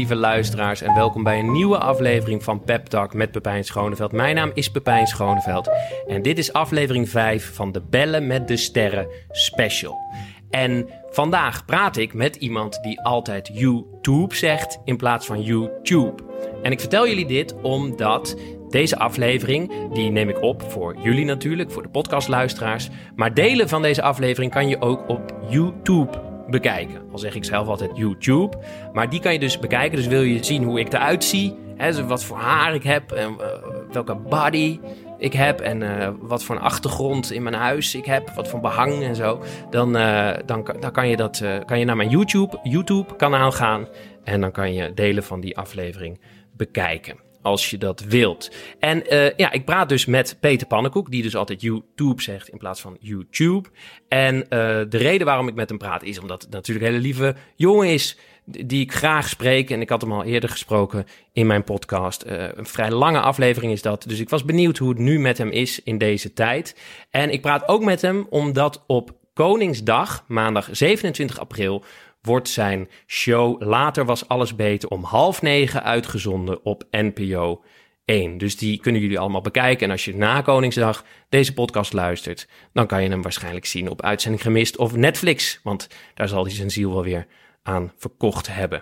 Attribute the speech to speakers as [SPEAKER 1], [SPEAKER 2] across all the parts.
[SPEAKER 1] lieve luisteraars en welkom bij een nieuwe aflevering van Pep Talk met Pepijn Schoneveld. Mijn naam is Pepijn Schoneveld en dit is aflevering 5 van de Bellen met de Sterren special. En vandaag praat ik met iemand die altijd YouTube zegt in plaats van YouTube. En ik vertel jullie dit omdat deze aflevering, die neem ik op voor jullie natuurlijk, voor de podcastluisteraars. Maar delen van deze aflevering kan je ook op YouTube bekijken. Al zeg ik zelf altijd YouTube. Maar die kan je dus bekijken. Dus wil je zien hoe ik eruit zie, hè, wat voor haar ik heb en welke body ik heb en wat voor een achtergrond in mijn huis ik heb, wat voor behang en zo, dan kan je naar mijn YouTube kanaal gaan en dan kan je delen van die aflevering bekijken, als je dat wilt. En ik praat dus met Peter Pannenkoek, die dus altijd YouTube zegt in plaats van YouTube. En de reden waarom ik met hem praat is omdat het natuurlijk een hele lieve jongen is, die ik graag spreek. En ik had hem al eerder gesproken in mijn podcast. Een vrij lange aflevering is dat. Dus ik was benieuwd hoe het nu met hem is in deze tijd. En ik praat ook met hem omdat op Koningsdag, maandag 27 april... wordt zijn show Later was alles beter om 20:30 uitgezonden op NPO 1. Dus die kunnen jullie allemaal bekijken. En als je na Koningsdag deze podcast luistert, dan kan je hem waarschijnlijk zien op Uitzending Gemist of Netflix. Want daar zal hij zijn ziel wel weer aan verkocht hebben.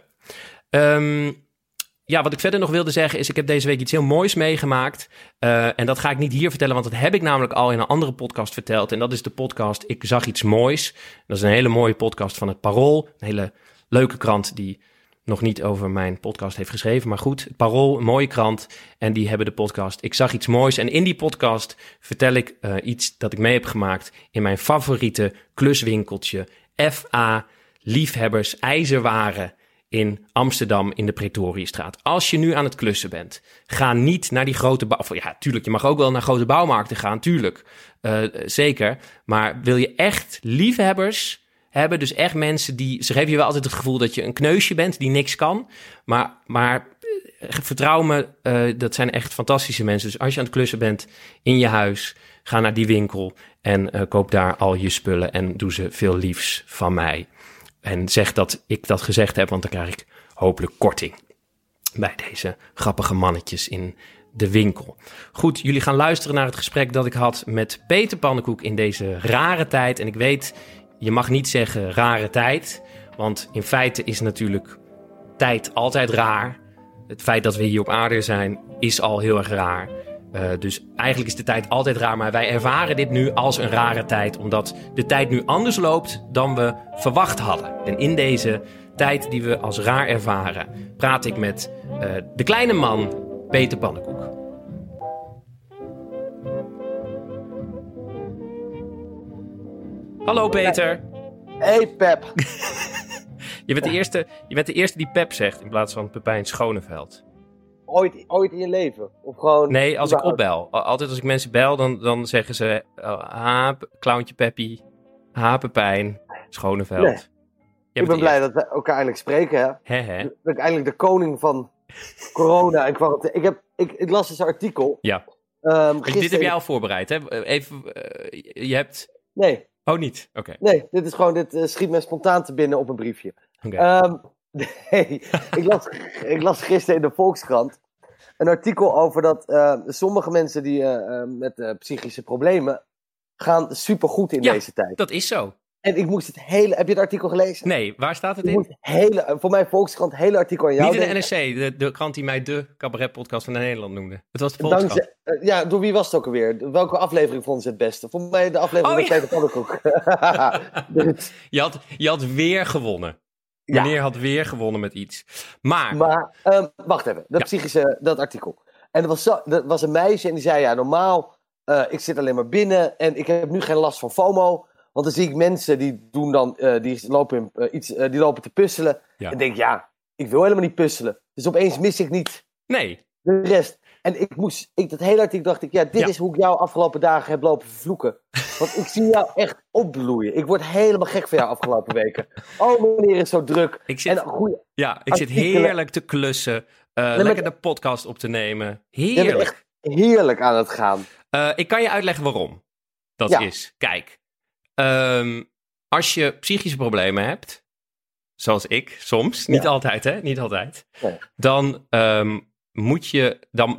[SPEAKER 1] Wat ik verder nog wilde zeggen is, ik heb deze week iets heel moois meegemaakt. En dat ga ik niet hier vertellen, want dat heb ik namelijk al in een andere podcast verteld. En dat is de podcast Ik zag iets moois. Dat is een hele mooie podcast van het Parool. Een hele leuke krant die nog niet over mijn podcast heeft geschreven. Maar goed, het Parool, een mooie krant. En die hebben de podcast Ik zag iets moois. En in die podcast vertel ik iets dat ik mee heb gemaakt in mijn favoriete kluswinkeltje. F.A. Liefhebbers IJzerwaren in Amsterdam in de Pretoriestraat. Als je nu aan het klussen bent, ga niet naar die grote ja, tuurlijk, je mag ook wel naar grote bouwmarkten gaan, tuurlijk. Zeker. Maar wil je echt liefhebbers hebben, dus echt mensen die... Ze geven je wel altijd het gevoel dat je een kneusje bent die niks kan. Maar vertrouw me, dat zijn echt fantastische mensen. Dus als je aan het klussen bent in je huis, ga naar die winkel en koop daar al je spullen en doe ze veel liefs van mij. En zeg dat ik dat gezegd heb, want dan krijg ik hopelijk korting bij deze grappige mannetjes in de winkel. Goed, jullie gaan luisteren naar het gesprek dat ik had met Peter Pannenkoek in deze rare tijd. En ik weet, je mag niet zeggen rare tijd, want in feite is natuurlijk tijd altijd raar. Het feit dat we hier op aarde zijn is al heel erg raar. Dus eigenlijk is de tijd altijd raar, maar wij ervaren dit nu als een rare tijd, omdat de tijd nu anders loopt dan we verwacht hadden. En in deze tijd die we als raar ervaren, praat ik met de kleine man Peter Pannenkoek. Hallo Peter.
[SPEAKER 2] Hey Pep.
[SPEAKER 1] Je bent de eerste die Pep zegt in plaats van Pepijn Schoneveld.
[SPEAKER 2] Ooit in je leven? Of gewoon...
[SPEAKER 1] Nee, als ik opbel. Altijd als ik mensen bel, dan zeggen ze... Clowntje Peppy. Pepijn. Schoneveld.
[SPEAKER 2] Nee. Ik ben blij dat we elkaar eindelijk spreken, hè? Dat ik eindelijk de koning van corona en quarantaine... Ik las dus een artikel.
[SPEAKER 1] Ja. Dit heb jij al voorbereid, hè? Even, je hebt...
[SPEAKER 2] Nee.
[SPEAKER 1] Oh, niet? Oké.
[SPEAKER 2] Nee, dit schiet me spontaan te binnen op een briefje.
[SPEAKER 1] Okay.
[SPEAKER 2] Nee, ik las gisteren in de Volkskrant een artikel over dat sommige mensen die met psychische problemen gaan supergoed in deze tijd.
[SPEAKER 1] Dat is zo.
[SPEAKER 2] En ik moest heb je het artikel gelezen?
[SPEAKER 1] Nee, waar staat het in?
[SPEAKER 2] Voor mij Volkskrant, het hele artikel aan jou.
[SPEAKER 1] Niet in de NRC, de krant die mij de cabaretpodcast van Nederland noemde. Het was de Volkskrant.
[SPEAKER 2] Door wie was het ook alweer? Welke aflevering vonden ze het beste? Volgens mij de aflevering met Peter Pannenkoek. Dus.
[SPEAKER 1] Je had weer gewonnen. Meneer had weer gewonnen met iets. Maar
[SPEAKER 2] wacht even. Dat artikel. En er was een meisje en die zei... normaal, ik zit alleen maar binnen... en ik heb nu geen last van FOMO... want dan zie ik mensen die doen dan... die lopen te puzzelen. Ja. En denk ik wil helemaal niet puzzelen. Dus opeens mis ik niet de rest. En dat hele artikel dacht ik... dit is hoe ik jou afgelopen dagen heb lopen vervloeken. Want ik zie jou echt opbloeien. Ik word helemaal gek van jou afgelopen weken. Oh, meneer is zo druk.
[SPEAKER 1] Ik zit heerlijk te klussen. Lekker de podcast op te nemen. Heerlijk.
[SPEAKER 2] Je bent echt heerlijk aan het gaan.
[SPEAKER 1] Ik kan je uitleggen waarom dat is. Kijk, als je psychische problemen hebt... zoals ik soms, niet altijd hè, niet altijd,
[SPEAKER 2] Nee.
[SPEAKER 1] dan moet je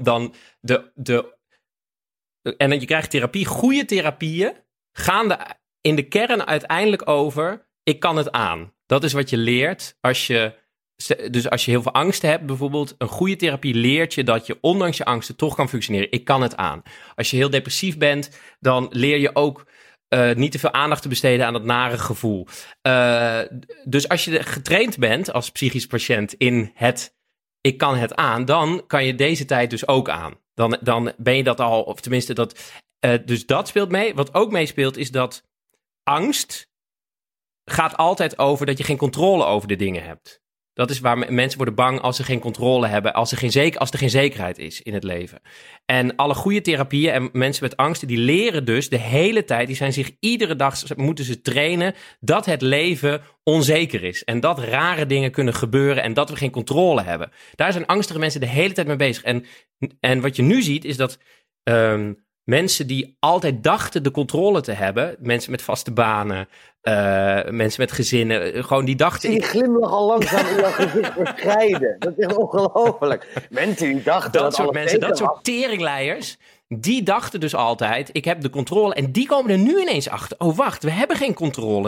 [SPEAKER 1] en je krijgt therapie, goede therapieën gaan in de kern uiteindelijk over, ik kan het aan. Dat is wat je leert als je heel veel angsten hebt bijvoorbeeld, een goede therapie leert je dat je ondanks je angsten toch kan functioneren. Ik kan het aan. Als je heel depressief bent, dan leer je ook niet te veel aandacht te besteden aan dat nare gevoel. Dus als je getraind bent als psychisch patiënt in ik kan het aan, dan kan je deze tijd dus ook aan. Dan ben je dat al, of tenminste dat. Dus dat speelt mee. Wat ook meespeelt is dat angst gaat altijd over dat je geen controle over de dingen hebt. Dat is waar mensen worden bang als ze geen controle hebben, als er geen zekerheid is in het leven. En alle goede therapieën en mensen met angsten, die leren dus de hele tijd, die zijn zich iedere dag, moeten ze trainen, dat het leven onzeker is. En dat rare dingen kunnen gebeuren en dat we geen controle hebben. Daar zijn angstige mensen de hele tijd mee bezig. En wat je nu ziet is dat mensen die altijd dachten de controle te hebben, mensen met vaste banen, mensen met gezinnen, gewoon die dachten...
[SPEAKER 2] Die glimlach al langzaam in jouw gezicht verspreiden. Dat is echt ongelooflijk. Mensen die dachten
[SPEAKER 1] dat soort mensen, dat soort teringleiers, die dachten dus altijd, ik heb de controle. En die komen er nu ineens achter. Oh, wacht, we hebben geen controle.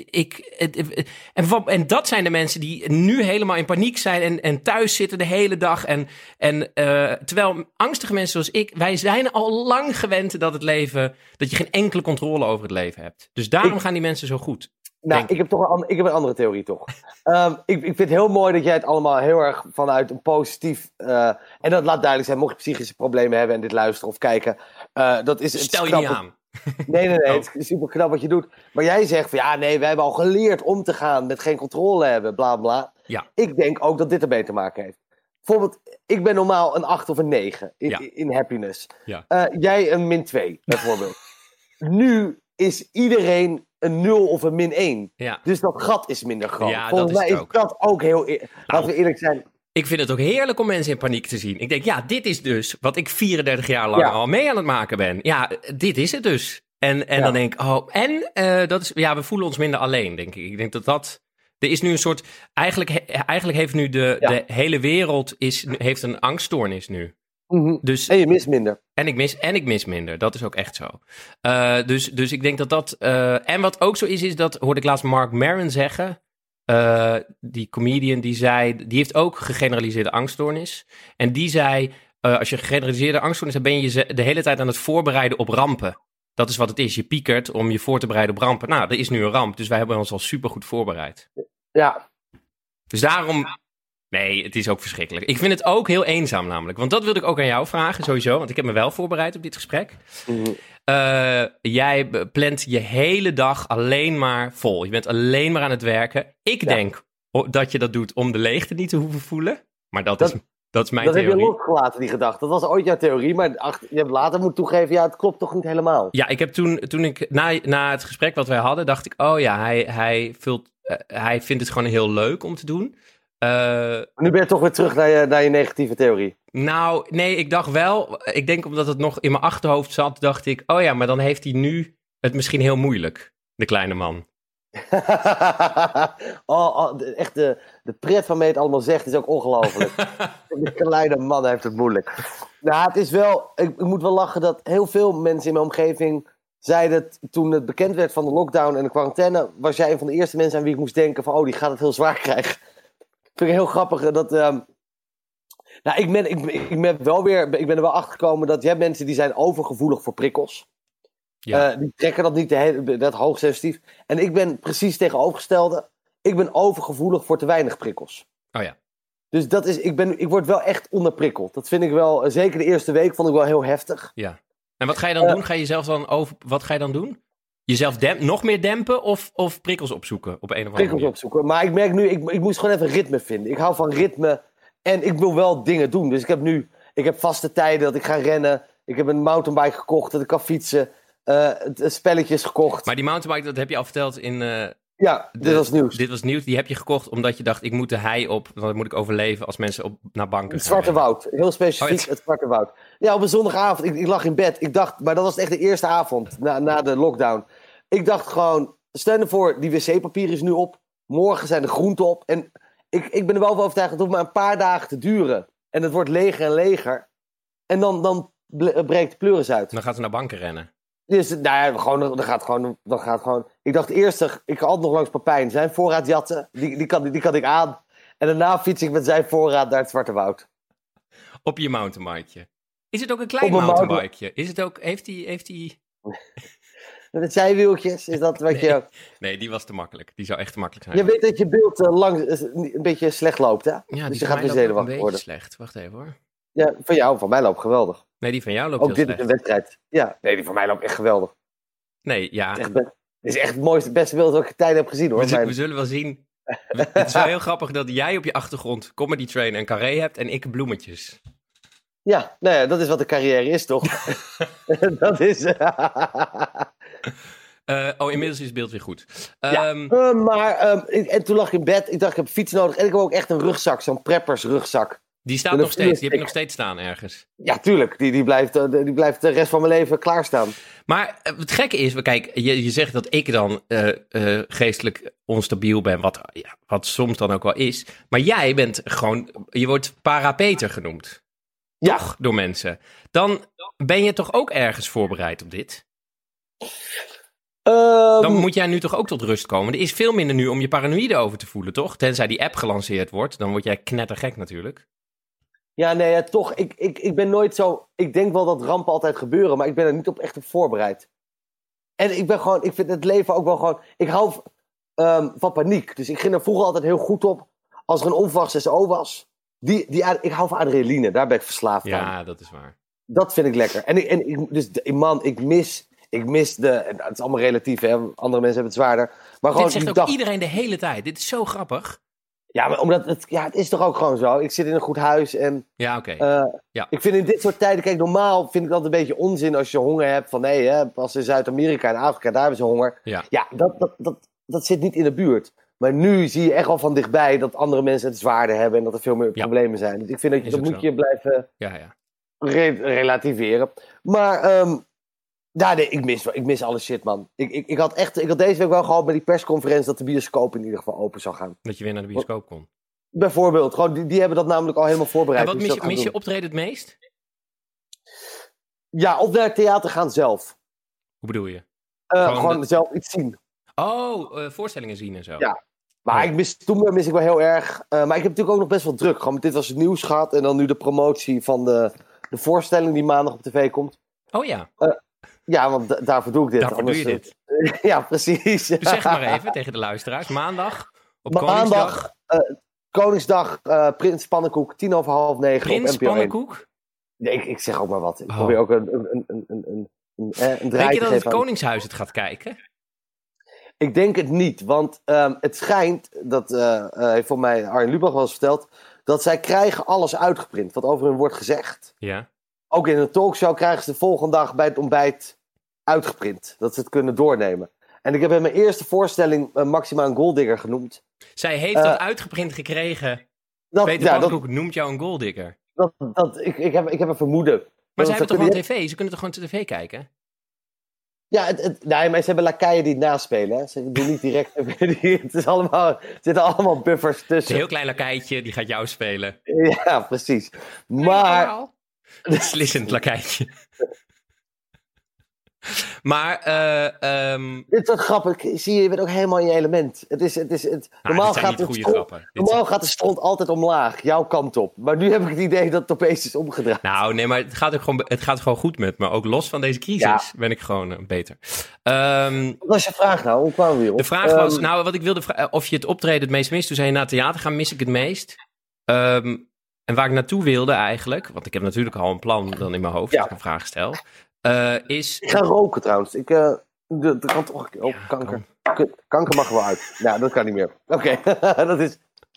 [SPEAKER 1] En dat zijn de mensen die nu helemaal in paniek zijn en thuis zitten de hele dag. Terwijl angstige mensen zoals ik, wij zijn al lang gewend dat je geen enkele controle over het leven hebt. Dus daarom gaan die mensen zo goed.
[SPEAKER 2] Nou, ik heb een andere theorie toch. Ik vind het heel mooi dat jij het allemaal heel erg vanuit een positief... en dat laat duidelijk zijn, mocht je psychische problemen hebben en dit luisteren of kijken.
[SPEAKER 1] Stel je niet aan.
[SPEAKER 2] Nee, het is super knap wat je doet. Maar jij zegt van ja, nee, wij hebben al geleerd om te gaan met geen controle hebben, bla bla.
[SPEAKER 1] Ja.
[SPEAKER 2] Ik denk ook dat dit ermee te maken heeft. Bijvoorbeeld, ik ben normaal een 8 of een 9 in happiness.
[SPEAKER 1] Ja.
[SPEAKER 2] Jij een -2, bijvoorbeeld. Nu is iedereen een 0 of een -1.
[SPEAKER 1] Ja.
[SPEAKER 2] Dus dat gat is minder groot.
[SPEAKER 1] Ja,
[SPEAKER 2] volgens mij is dat ook heel... Laten we eerlijk zijn.
[SPEAKER 1] Ik vind het ook heerlijk om mensen in paniek te zien. Ik denk, ja, dit is dus wat ik 34 jaar lang al mee aan het maken ben. Ja, dit is het dus. En dan denk ik, dat is, ja, we voelen ons minder alleen, denk ik. Ik denk dat er is nu een soort, eigenlijk heeft nu de hele wereld heeft een angststoornis nu.
[SPEAKER 2] Mm-hmm.
[SPEAKER 1] Dus,
[SPEAKER 2] en je mist minder.
[SPEAKER 1] En ik mis minder. Dat is ook echt zo. Dus ik denk dat... en wat ook zo is dat hoorde ik laatst Mark Maron zeggen. Die comedian die heeft ook gegeneraliseerde angststoornis. En die zei, als je gegeneraliseerde angststoornis hebt, ben je de hele tijd aan het voorbereiden op rampen. Dat is wat het is. Je piekert om je voor te bereiden op rampen. Nou, er is nu een ramp. Dus wij hebben ons al supergoed voorbereid.
[SPEAKER 2] Ja.
[SPEAKER 1] Dus daarom... Nee, het is ook verschrikkelijk. Ik vind het ook heel eenzaam namelijk. Want dat wilde ik ook aan jou vragen, sowieso. Want ik heb me wel voorbereid op dit gesprek.
[SPEAKER 2] Mm-hmm.
[SPEAKER 1] Jij plant je hele dag alleen maar vol. Je bent alleen maar aan het werken. Ik denk dat je dat doet om de leegte niet te hoeven voelen. Maar dat is mijn theorie.
[SPEAKER 2] Dat heb je losgelaten, die gedachte. Dat was ooit jouw theorie. Maar je hebt later moeten toegeven, ja, het klopt toch niet helemaal. Ja,
[SPEAKER 1] ik heb toen ik na het gesprek wat wij hadden, dacht ik, oh ja, hij vindt het gewoon heel leuk om te doen.
[SPEAKER 2] Nu ben je toch weer terug naar je negatieve theorie.
[SPEAKER 1] Nou, nee, ik dacht wel... Ik denk omdat het nog in mijn achterhoofd zat, dacht ik... Oh ja, maar dan heeft hij nu het misschien heel moeilijk, de kleine man.
[SPEAKER 2] Echt de pret waarmee het allemaal zegt is ook ongelooflijk. De kleine man heeft het moeilijk. Nou, het is wel... Ik moet wel lachen dat heel veel mensen in mijn omgeving zeiden toen het bekend werd van de lockdown en de quarantaine, was jij een van de eerste mensen aan wie ik moest denken van, die gaat het heel zwaar krijgen. Vind ik heel grappig dat... Nou, ik ben er wel achter gekomen dat je hebt mensen die zijn overgevoelig voor prikkels. Ja. Die trekken dat niet, dat hoogsensitief. En ik ben precies tegenovergestelde. Ik ben overgevoelig voor te weinig prikkels.
[SPEAKER 1] Oh ja.
[SPEAKER 2] Dus dat is, ik word wel echt onderprikkeld. Dat vind ik wel, zeker de eerste week vond ik wel heel heftig.
[SPEAKER 1] Ja. En wat ga je dan doen? Ga je jezelf dan wat ga je dan doen? Jezelf nog meer dempen of prikkels opzoeken op een of andere manier?
[SPEAKER 2] Prikkels opzoeken. Maar ik merk nu, ik moest gewoon even ritme vinden. Ik hou van ritme en ik wil wel dingen doen. Dus ik heb vaste tijden dat ik ga rennen. Ik heb een mountainbike gekocht dat ik kan fietsen. Spelletjes gekocht.
[SPEAKER 1] Maar die mountainbike, dat heb je al verteld in...
[SPEAKER 2] dit was nieuws.
[SPEAKER 1] Dit was nieuws. Die heb je gekocht omdat je dacht, ik moet de hei op. Want dan moet ik overleven als mensen naar banken
[SPEAKER 2] Het Zwarte Woud. Heel specifiek het Zwarte Woud. Ja, op een zondagavond. Ik lag in bed. Ik dacht, maar dat was echt de eerste avond na de lockdown. Ik dacht gewoon, stel je voor, die wc-papier is nu op. Morgen zijn de groenten op. En ik ben er wel van overtuigd, het hoeft maar een paar dagen te duren. En het wordt leger en leger. En dan breekt de pleuris uit.
[SPEAKER 1] Dan gaat ze naar banken rennen.
[SPEAKER 2] Dus nou ja, dat gaat gewoon. Ik dacht eerst, ik ga altijd nog langs Papijn. Zijn voorraad jatten, die kan ik aan. En daarna fiets ik met zijn voorraad naar het Zwarte Woud.
[SPEAKER 1] Op je mountainbikeje. Is het ook een klein mountainbikeje? Is het ook, heeft hij...
[SPEAKER 2] Met zijwieltjes, is dat wat je...
[SPEAKER 1] Nee, die was te makkelijk. Die zou echt te makkelijk zijn.
[SPEAKER 2] Je weet dat je beeld een beetje slecht loopt, hè?
[SPEAKER 1] Ja,
[SPEAKER 2] dus je gaat weer zenuwachtig worden.
[SPEAKER 1] Slecht. Wacht even hoor.
[SPEAKER 2] Ja, van mij loopt geweldig.
[SPEAKER 1] Nee, die van jou loopt
[SPEAKER 2] ook
[SPEAKER 1] heel
[SPEAKER 2] dit
[SPEAKER 1] slecht.
[SPEAKER 2] Is een wedstrijd. Ja, nee, die van mij loopt echt geweldig.
[SPEAKER 1] Nee, ja.
[SPEAKER 2] Dit is echt het mooiste, beste beeld dat ik tijden heb gezien, hoor.
[SPEAKER 1] We zullen wel zien. Het is wel heel grappig dat jij op je achtergrond Comedy Train en Carré hebt en ik bloemetjes.
[SPEAKER 2] Ja, nou ja, dat is wat de carrière is, toch? Dat is...
[SPEAKER 1] Inmiddels is het beeld weer goed.
[SPEAKER 2] En toen lag ik in bed. Ik dacht, ik heb fiets nodig. En ik heb ook echt een rugzak, zo'n preppersrugzak.
[SPEAKER 1] Die staat nog steeds. Die heb je nog steeds staan ergens.
[SPEAKER 2] Ja, tuurlijk. Die blijft de rest van mijn leven klaarstaan.
[SPEAKER 1] Maar het gekke is, kijk, je zegt dat ik dan geestelijk onstabiel ben, wat soms dan ook wel is. Maar jij bent gewoon, je wordt parapeter genoemd.
[SPEAKER 2] Ja.
[SPEAKER 1] Toch, door mensen. Dan ben je toch ook ergens voorbereid op dit? Dan moet jij nu toch ook tot rust komen. Er is veel minder nu om je paranoïde over te voelen, toch? Tenzij die app gelanceerd wordt, dan word jij knettergek natuurlijk.
[SPEAKER 2] Ja, nee, toch. Ik ben nooit zo... Ik denk wel dat rampen altijd gebeuren, maar ik ben er niet op echt op voorbereid. En ik vind het leven ook wel gewoon... Ik hou van paniek. Dus ik ging er vroeger altijd heel goed op. Als er een onverwacht SO was. Ik hou van adrenaline, daar ben ik verslaafd aan.
[SPEAKER 1] Ja, dat is waar.
[SPEAKER 2] Dat vind ik lekker. Ik mis het is allemaal relatief, hè. Andere mensen hebben het zwaarder. Maar gewoon,
[SPEAKER 1] dit zegt ook iedereen de hele tijd. Dit is zo grappig.
[SPEAKER 2] Ja, maar omdat het is toch ook gewoon zo. Ik zit in een goed huis en...
[SPEAKER 1] Ja, oké. Ja.
[SPEAKER 2] Ik vind in dit soort tijden... Kijk, normaal vind ik dat een beetje onzin als je honger hebt. Van nee, pas in Zuid-Amerika en Afrika, daar hebben ze honger. Ja, dat zit niet in de buurt. Maar nu zie je echt al van dichtbij dat andere mensen het zwaarder hebben. En dat er veel meer problemen zijn. Dus ik vind dat moet je blijven relativeren. Maar... nee, ik mis alle shit, man. Ik had deze week wel gehad bij die persconferentie dat de bioscoop in ieder geval open zou gaan.
[SPEAKER 1] Dat je weer naar de bioscoop kon.
[SPEAKER 2] Bijvoorbeeld, gewoon, die hebben dat namelijk al helemaal voorbereid.
[SPEAKER 1] En wat mis je optreden het meest?
[SPEAKER 2] Ja, of naar het theater gaan zelf.
[SPEAKER 1] Hoe bedoel je?
[SPEAKER 2] Gewoon zelf iets zien.
[SPEAKER 1] Voorstellingen zien en zo.
[SPEAKER 2] Ja, maar toen mis ik wel heel erg. Maar ik heb natuurlijk ook nog best wel druk. Gewoon, dit was het nieuws gehad en dan nu de promotie van de voorstelling die maandag op tv komt.
[SPEAKER 1] Oh ja.
[SPEAKER 2] Ja, want daarvoor doe ik dit.
[SPEAKER 1] Daarvoor doe je dit.
[SPEAKER 2] Ja, precies.
[SPEAKER 1] Dus zeg maar even tegen de luisteraars. Maandag op
[SPEAKER 2] Koningsdag. Koningsdag, Prins Pannenkoek, 8:50 op
[SPEAKER 1] Prins
[SPEAKER 2] NPO 1.
[SPEAKER 1] Pannenkoek?
[SPEAKER 2] Nee, ik zeg ook maar wat. Ik probeer ook een draai te geven.
[SPEAKER 1] Denk je dat het Koningshuis het gaat kijken?
[SPEAKER 2] Ik denk het niet, want het schijnt, dat heeft voor mij Arjen Lubach wel eens verteld, dat zij krijgen alles uitgeprint, wat over hun wordt gezegd.
[SPEAKER 1] Ja.
[SPEAKER 2] Ook in een talkshow krijgen ze de volgende dag bij het ontbijt uitgeprint. Dat ze het kunnen doornemen. En ik heb in mijn eerste voorstelling Maxima een golddigger genoemd.
[SPEAKER 1] Zij heeft dat uitgeprint gekregen. Peter Pannenkoek noemt jou een golddigger.
[SPEAKER 2] Ik heb een vermoeden.
[SPEAKER 1] Maar ze hebben toch gewoon tv? Ze kunnen toch gewoon tv kijken?
[SPEAKER 2] Ja, nee, maar ze hebben lakeien die het naspelen. Hè? Ze doen niet direct... er zitten allemaal buffers tussen.
[SPEAKER 1] Het is een heel klein lakeitje, die gaat jou spelen.
[SPEAKER 2] Ja, precies. Maar...
[SPEAKER 1] Een slissend lakeitje. Maar...
[SPEAKER 2] Dit is wat grappig. Zie je, je bent ook helemaal in je element. Normaal gaat de stront altijd omlaag. Jouw kant op. Maar nu heb ik het idee dat het opeens is omgedraaid.
[SPEAKER 1] Nou, nee, maar het gaat gewoon goed met me. Ook los van deze crisis ben ik gewoon beter.
[SPEAKER 2] Wat was je vraag nou? Hoe kwamen we hierop?
[SPEAKER 1] De vraag was, wat ik wilde of je het optreden het meest mist. Toen zei je naar het theater gaan, mis ik het meest. En waar ik naartoe wilde eigenlijk, want ik heb natuurlijk al een plan dan in mijn hoofd als ik een vraag stel, is...
[SPEAKER 2] Ik ga roken trouwens. Dat kan toch ook kanker. Kanker mag er wel uit. Ja, dat kan niet meer. Oké, dat is...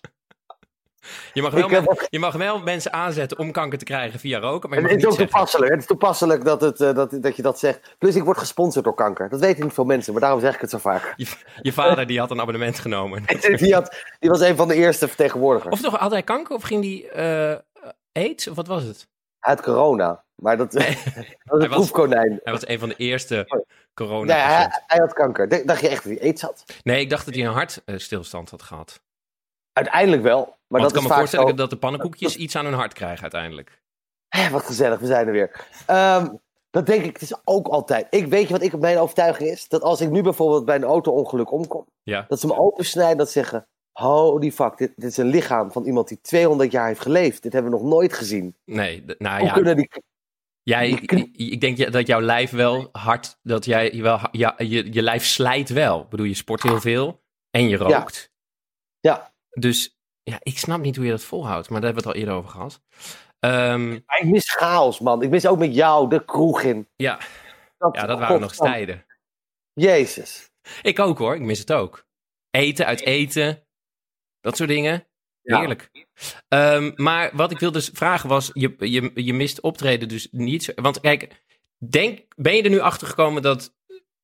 [SPEAKER 1] Je mag wel mensen aanzetten om kanker te krijgen via roken, maar je mag
[SPEAKER 2] het is ook
[SPEAKER 1] niet
[SPEAKER 2] toepasselijk. Het is toepasselijk dat je dat zegt. Plus ik word gesponsord door kanker. Dat weten niet veel mensen, maar daarom zeg ik het zo vaak.
[SPEAKER 1] Je vader die had een abonnement genomen.
[SPEAKER 2] Die was een van de eerste vertegenwoordigers.
[SPEAKER 1] Of toch, had hij kanker of ging die AIDS? Of wat was het?
[SPEAKER 2] Hij had corona. Maar dat was een proefkonijn.
[SPEAKER 1] Hij was een van de eerste corona.
[SPEAKER 2] Nee, hij had kanker. Dacht je echt dat hij aids had?
[SPEAKER 1] Nee, ik dacht dat hij een hartstilstand had gehad.
[SPEAKER 2] Uiteindelijk wel. Maar
[SPEAKER 1] Want
[SPEAKER 2] dat
[SPEAKER 1] ik kan
[SPEAKER 2] is
[SPEAKER 1] me
[SPEAKER 2] vaak
[SPEAKER 1] voorstellen dat de pannenkoekjes iets aan hun hart krijgen uiteindelijk.
[SPEAKER 2] Wat gezellig, we zijn er weer. Dat denk ik, het is ook altijd. Weet je wat mijn overtuiging is? Dat als ik nu bijvoorbeeld bij een auto-ongeluk omkom, dat ze me opensnijden, dat ze zeggen, holy fuck, dit is een lichaam van iemand die 200 jaar heeft geleefd. Dit hebben we nog nooit gezien.
[SPEAKER 1] Nee,
[SPEAKER 2] Hoe kunnen die...
[SPEAKER 1] Ik denk dat jouw lijf wel hard, dat jij wel, je lijf slijt wel. Ik bedoel, je sport heel veel en je rookt.
[SPEAKER 2] Ja.
[SPEAKER 1] Dus ik snap niet hoe je dat volhoudt, maar daar hebben we het al eerder over gehad.
[SPEAKER 2] Ik mis chaos, man. Ik mis ook met jou de kroeg in.
[SPEAKER 1] Ja, dat waren nog eens tijden.
[SPEAKER 2] Jezus.
[SPEAKER 1] Ik ook hoor, ik mis het ook. Eten, uit eten, dat soort dingen. Heerlijk. Maar wat ik wilde vragen was, je mist optreden dus niet. Want kijk, ben je er nu achter gekomen dat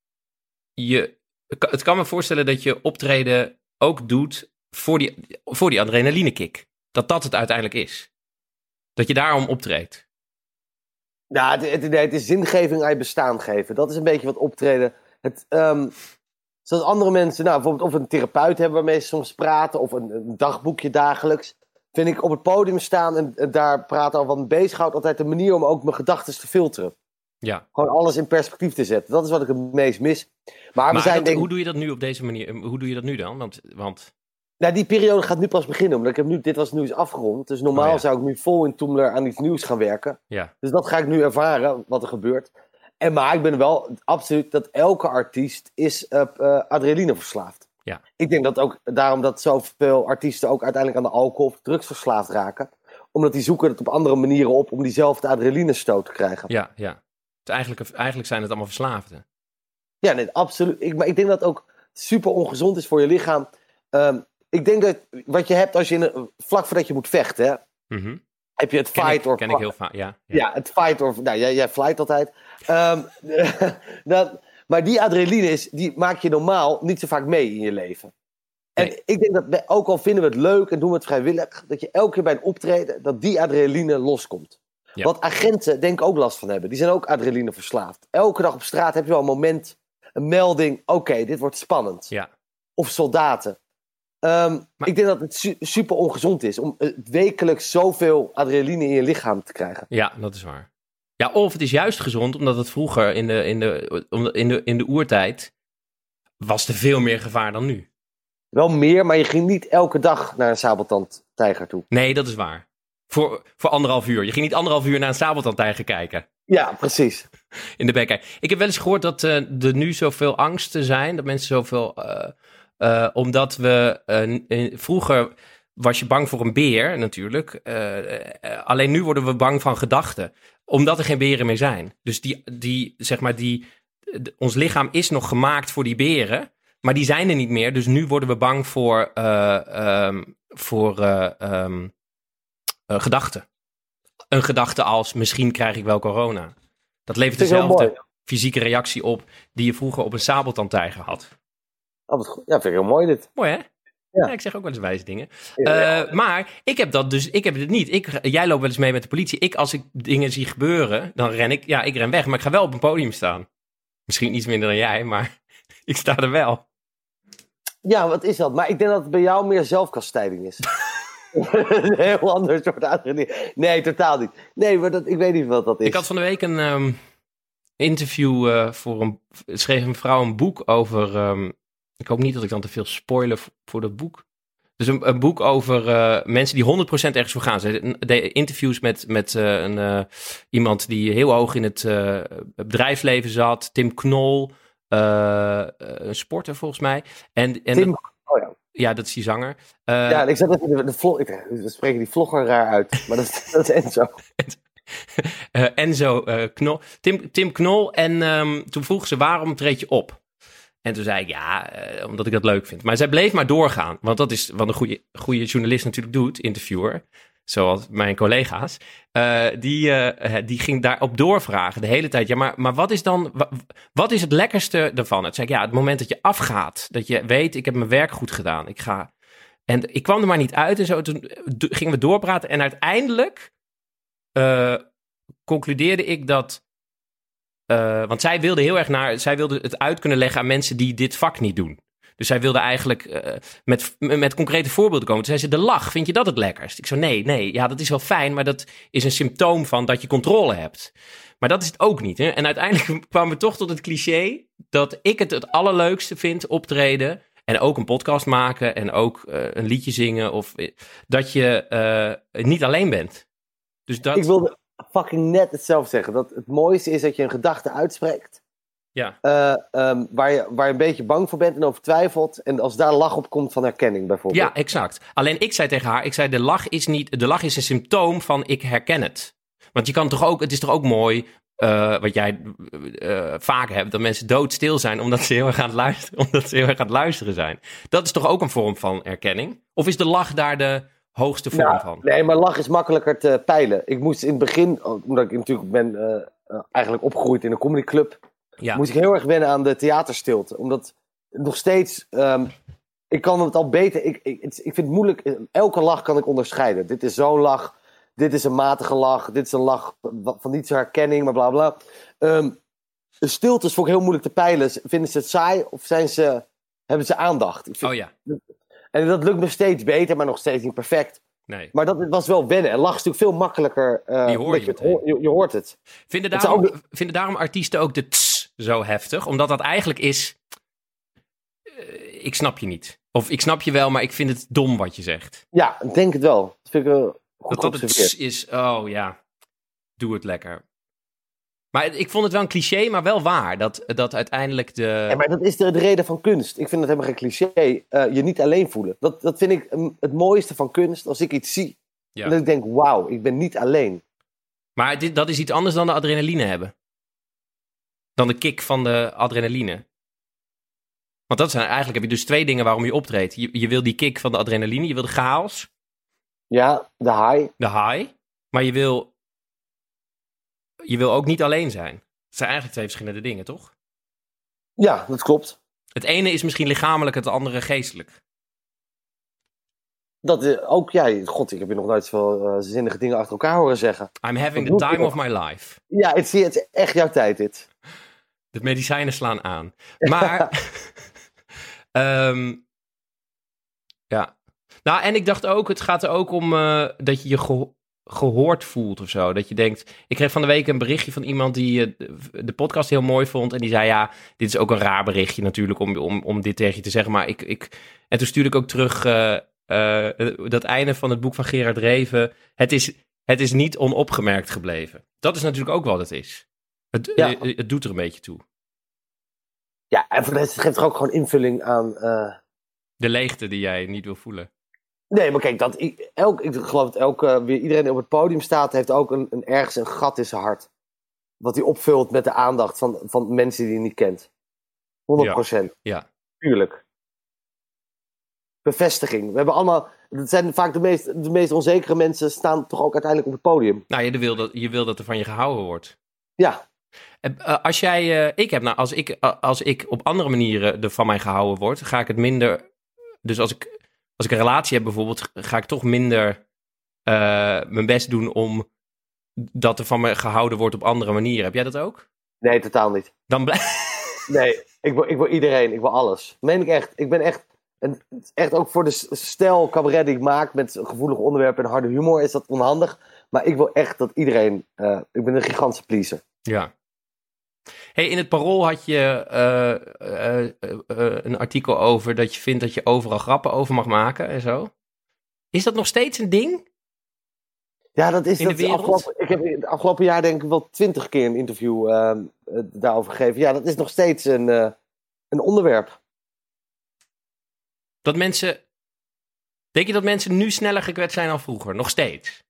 [SPEAKER 1] het kan me voorstellen dat je optreden ook doet voor die adrenalinekick. Dat het uiteindelijk is. Dat je daarom optreedt.
[SPEAKER 2] Nou, het is zingeving aan je bestaan geven. Dat is een beetje wat optreden. Zoals andere mensen, bijvoorbeeld of een therapeut hebben waarmee ze soms praten, of een dagboekje dagelijks. Vind ik op het podium staan en daar praten over wat me bezighoudt, altijd een manier om ook mijn gedachten te filteren.
[SPEAKER 1] Ja.
[SPEAKER 2] Gewoon alles in perspectief te zetten. Dat is wat ik het meest mis.
[SPEAKER 1] Hoe doe je dat nu op deze manier? Hoe doe je dat nu dan? Want...
[SPEAKER 2] Nou, die periode gaat nu pas beginnen, omdat dit was nu eens afgerond. Dus normaal zou ik nu vol in Toemler aan iets nieuws gaan werken.
[SPEAKER 1] Ja.
[SPEAKER 2] Dus dat ga ik nu ervaren, wat er gebeurt. Maar ik ben wel absoluut dat elke artiest is adrenaline verslaafd.
[SPEAKER 1] Ja.
[SPEAKER 2] Ik denk dat ook daarom dat zoveel artiesten ook uiteindelijk aan de alcohol of drugs verslaafd raken. Omdat die zoeken het op andere manieren op om diezelfde adrenalinestoot te krijgen.
[SPEAKER 1] Ja. Dus eigenlijk zijn het allemaal verslaafden.
[SPEAKER 2] Ja, nee, absoluut. Maar ik denk dat het ook super ongezond is voor je lichaam. Ik denk dat wat je hebt als je vlak voordat je moet vechten, hè, heb je het fight or
[SPEAKER 1] ken ik heel vaak, ja.
[SPEAKER 2] Ja, het fight or... Nou, jij flight altijd. Maar die adrenaline die maak je normaal niet zo vaak mee in je leven. Nee. En ik denk dat, ook al vinden we het leuk en doen we het vrijwillig, dat je elke keer bij een optreden, dat die adrenaline loskomt. Ja. Wat agenten denk ik ook last van hebben. Die zijn ook adrenaline verslaafd. Elke dag op straat heb je wel een moment, een melding, oké, dit wordt spannend.
[SPEAKER 1] Ja.
[SPEAKER 2] Of soldaten. Ik denk dat het super ongezond is om wekelijks zoveel adrenaline in je lichaam te krijgen.
[SPEAKER 1] Ja, dat is waar. Ja, of het is juist gezond, omdat het vroeger in de oertijd was er veel meer gevaar dan nu.
[SPEAKER 2] Wel meer, maar je ging niet elke dag naar een sabeltandtijger toe.
[SPEAKER 1] Nee, dat is waar. Voor 1,5 uur. Je ging niet 1,5 uur naar een sabeltandtijger kijken.
[SPEAKER 2] Ja, precies.
[SPEAKER 1] In de bek kijken. Ik heb wel eens gehoord dat er nu zoveel angsten zijn, dat mensen zoveel... omdat we vroeger was je bang voor een beer natuurlijk. Alleen nu worden we bang van gedachten. Omdat er geen beren meer zijn. Dus ons lichaam is nog gemaakt voor die beren. Maar die zijn er niet meer. Dus nu worden we bang voor gedachten. Een gedachte als misschien krijg ik wel corona. Dat levert dezelfde fysieke reactie op die je vroeger op een sabeltandtijger had.
[SPEAKER 2] Oh, wat goed. Ja, vind ik heel mooi dit.
[SPEAKER 1] Mooi, hè? Ja. Ja, ik zeg ook wel eens wijze dingen. Maar ik heb het niet. Jij loopt wel eens mee met de politie. Als ik dingen zie gebeuren, dan ren ik. Ja, ik ren weg, maar ik ga wel op een podium staan. Misschien iets minder dan jij, maar ik sta er wel.
[SPEAKER 2] Ja, wat is dat? Maar ik denk dat het bij jou meer zelfkastijding is. Een heel ander soort adrenaline. Nee, totaal niet. Nee, maar ik weet niet wat dat is.
[SPEAKER 1] Ik had van de week een interview schreef een vrouw een boek over... ik hoop niet dat ik dan te veel spoiler voor dat boek. Dus een boek over mensen die 100% ergens voor gaan. Ze deden interviews met iemand die heel hoog in het bedrijfsleven zat. Tim Knol, een sporter volgens mij.
[SPEAKER 2] Tim,
[SPEAKER 1] ja, dat is die zanger.
[SPEAKER 2] Ja, ik zat even we spreken die vlogger raar uit. Maar dat is Enzo.
[SPEAKER 1] Enzo Knol. Tim Knol. En toen vroeg ze, waarom treed je op? En toen zei ik, omdat ik dat leuk vind. Maar zij bleef maar doorgaan. Want dat is wat een goede journalist natuurlijk doet, interviewer. Zoals mijn collega's. Die ging daarop doorvragen de hele tijd. Ja, maar wat is het lekkerste ervan? Het zei ik, het moment dat je afgaat. Dat je weet, ik heb mijn werk goed gedaan. En ik kwam er maar niet uit. En zo, toen gingen we doorpraten. En uiteindelijk concludeerde ik dat Want zij wilde het uit kunnen leggen aan mensen die dit vak niet doen. Dus zij wilde eigenlijk met concrete voorbeelden komen. Toen zei ze, de lach, vind je dat het lekkerst? Ik zo, nee, ja, dat is wel fijn, maar dat is een symptoom van dat je controle hebt. Maar dat is het ook niet. Hè? En uiteindelijk kwamen we toch tot het cliché dat ik het allerleukste vind optreden en ook een podcast maken en ook een liedje zingen of dat je niet alleen bent. Dus dat...
[SPEAKER 2] Ik wilde fucking net hetzelfde zeggen. Dat het mooiste is dat je een gedachte uitspreekt.
[SPEAKER 1] Ja.
[SPEAKER 2] Waar je een beetje bang voor bent en over twijfelt. En als daar lach op komt van herkenning bijvoorbeeld.
[SPEAKER 1] Ja, exact. Alleen ik zei tegen haar, de lach is een symptoom van ik herken het. Want je kan toch ook, het is toch ook mooi, wat jij vaak hebt, dat mensen doodstil zijn omdat ze heel erg aan het luisteren zijn. Dat is toch ook een vorm van erkenning? Of is de lach daar de hoogste vorm van?
[SPEAKER 2] Nee, maar lach is makkelijker te peilen. Ik moest in het begin, omdat ik natuurlijk ben eigenlijk opgegroeid in een comedyclub, moest ik heel erg wennen aan de theaterstilte. Omdat nog steeds, ik kan het al beter, ik vind het moeilijk, elke lach kan ik onderscheiden. Dit is zo'n lach, dit is een matige lach, dit is een lach van niet zo'n herkenning, maar bla bla. De stiltes vond ik heel moeilijk te peilen. Vinden ze het saai of hebben ze aandacht? En dat lukt me steeds beter, maar nog steeds niet perfect.
[SPEAKER 1] Nee.
[SPEAKER 2] Maar dat was wel wennen. En lach is natuurlijk veel makkelijker. Je hoort het.
[SPEAKER 1] Vinden daarom artiesten ook de tss zo heftig? Omdat dat eigenlijk is... ik snap je niet. Of ik snap je wel, maar ik vind het dom wat je zegt.
[SPEAKER 2] Ja, ik denk het wel. Dat vind ik goed
[SPEAKER 1] dat het tss is, oh ja, doe het lekker. Maar ik vond het wel een cliché, maar wel waar. Dat uiteindelijk de...
[SPEAKER 2] Ja, maar dat is de reden van kunst. Ik vind het helemaal geen cliché. Je niet alleen voelen. Dat vind ik het mooiste van kunst. Als ik iets zie. Ja. En dat ik denk, wauw, ik ben niet alleen.
[SPEAKER 1] Maar dat is iets anders dan de adrenaline hebben. Dan de kick van de adrenaline. Want dat zijn eigenlijk, heb je dus twee dingen waarom je optreedt. Je wil die kick van de adrenaline. Je wil de chaos.
[SPEAKER 2] Ja, de high.
[SPEAKER 1] De high. Maar je wil ook niet alleen zijn. Het zijn eigenlijk twee verschillende dingen, toch?
[SPEAKER 2] Ja, dat klopt.
[SPEAKER 1] Het ene is misschien lichamelijk, het andere geestelijk.
[SPEAKER 2] Dat ook jij. God, ik heb je nog nooit zoveel zinnige dingen achter elkaar horen zeggen.
[SPEAKER 1] I'm having the time of my life.
[SPEAKER 2] Ja, het is echt jouw tijd, dit.
[SPEAKER 1] De medicijnen slaan aan. Maar... ja. Nou, en ik dacht ook, het gaat er ook om dat je je gehoord voelt of zo. Dat je denkt... Ik kreeg van de week een berichtje van iemand die de podcast heel mooi vond. En die zei, ja, dit is ook een raar berichtje natuurlijk om dit tegen je te zeggen. Maar En toen stuurde ik ook terug dat einde van het boek van Gerard Reven. Het is niet onopgemerkt gebleven. Dat is natuurlijk ook wat het is. Het doet er een beetje toe.
[SPEAKER 2] Ja, en voor de rest geeft er ook gewoon invulling aan...
[SPEAKER 1] De leegte die jij niet wil voelen.
[SPEAKER 2] Nee, maar kijk, ik geloof dat iedereen die op het podium staat, heeft ook ergens een gat in zijn hart. Wat hij opvult met de aandacht van mensen die hij niet kent. 100%.
[SPEAKER 1] Ja.
[SPEAKER 2] Tuurlijk. Bevestiging. We hebben allemaal... Het zijn vaak de meest onzekere mensen staan toch ook uiteindelijk op het podium.
[SPEAKER 1] Nou, je wil dat er van je gehouden wordt.
[SPEAKER 2] Ja.
[SPEAKER 1] Als ik op andere manieren er van mij gehouden word, ga ik het minder... Dus als ik een relatie heb bijvoorbeeld, ga ik toch minder mijn best doen om dat er van me gehouden wordt op andere manieren. Heb jij dat ook?
[SPEAKER 2] Nee, totaal niet. Nee, ik wil iedereen. Ik wil alles. Dat meen ik echt. Ik ben echt... En echt ook voor de stijl cabaret die ik maak met gevoelige onderwerpen en harde humor is dat onhandig. Maar ik wil echt dat iedereen... ik ben een gigantische pleaser.
[SPEAKER 1] Ja. Hey, in het Parool had je een artikel over dat je vindt dat je overal grappen over mag maken en zo. Is dat nog steeds een ding?
[SPEAKER 2] Ja, dat is ik heb het afgelopen jaar denk ik wel 20 keer een interview daarover gegeven. Ja, dat is nog steeds een onderwerp.
[SPEAKER 1] Denk je dat mensen nu sneller gekwetst zijn dan vroeger? Nog steeds?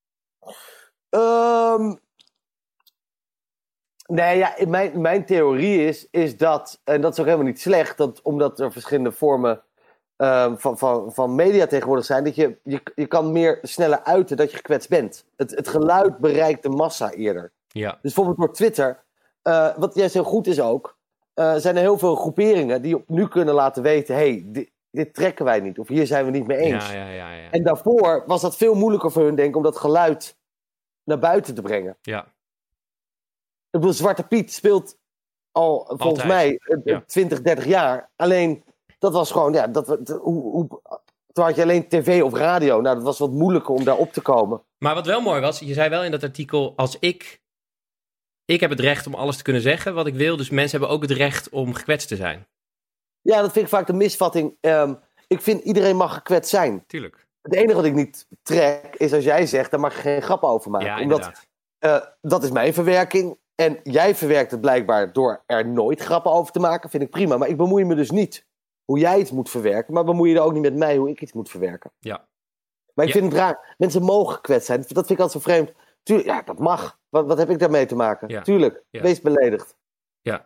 [SPEAKER 2] Nee, ja, mijn theorie is dat, en dat is ook helemaal niet slecht, dat omdat er verschillende vormen van media tegenwoordig zijn, dat je kan meer sneller uiten dat je gekwetst bent. Het geluid bereikt de massa eerder.
[SPEAKER 1] Ja.
[SPEAKER 2] Dus bijvoorbeeld door Twitter, wat juist heel goed is ook, zijn er heel veel groeperingen die nu kunnen laten weten, hey, dit trekken wij niet, of hier zijn we niet mee eens.
[SPEAKER 1] Ja.
[SPEAKER 2] En daarvoor was dat veel moeilijker voor hun, denk ik, om dat geluid naar buiten te brengen.
[SPEAKER 1] Ja.
[SPEAKER 2] Ik bedoel, Zwarte Piet speelt al volgens
[SPEAKER 1] Altijd.
[SPEAKER 2] mij
[SPEAKER 1] Ja.
[SPEAKER 2] 20, 30 jaar. Alleen, dat was gewoon, ja, toen had je alleen tv of radio. Nou, dat was wat moeilijker om daar op te komen.
[SPEAKER 1] Maar wat wel mooi was, je zei wel in dat artikel, als ik heb het recht om alles te kunnen zeggen wat ik wil, dus mensen hebben ook het recht om gekwetst te zijn.
[SPEAKER 2] Ja, dat vind ik vaak de misvatting. Ik vind iedereen mag gekwetst zijn.
[SPEAKER 1] Tuurlijk.
[SPEAKER 2] Het enige wat ik niet trek is als jij zegt, daar mag je geen grap over maken.
[SPEAKER 1] Ja,
[SPEAKER 2] Omdat
[SPEAKER 1] inderdaad.
[SPEAKER 2] dat is mijn verwerking. En jij verwerkt het blijkbaar door er nooit grappen over te maken. Vind ik prima. Maar ik bemoei me dus niet hoe jij iets moet verwerken. Maar bemoei je er ook niet met mij hoe ik iets moet verwerken.
[SPEAKER 1] Ja.
[SPEAKER 2] Maar ik vind het raar. Mensen mogen gekwetst zijn. Dat vind ik altijd zo vreemd. Tuurlijk, ja, dat mag. Wat heb ik daarmee te maken?
[SPEAKER 1] Ja.
[SPEAKER 2] Tuurlijk.
[SPEAKER 1] Ja.
[SPEAKER 2] Wees beledigd.
[SPEAKER 1] Ja.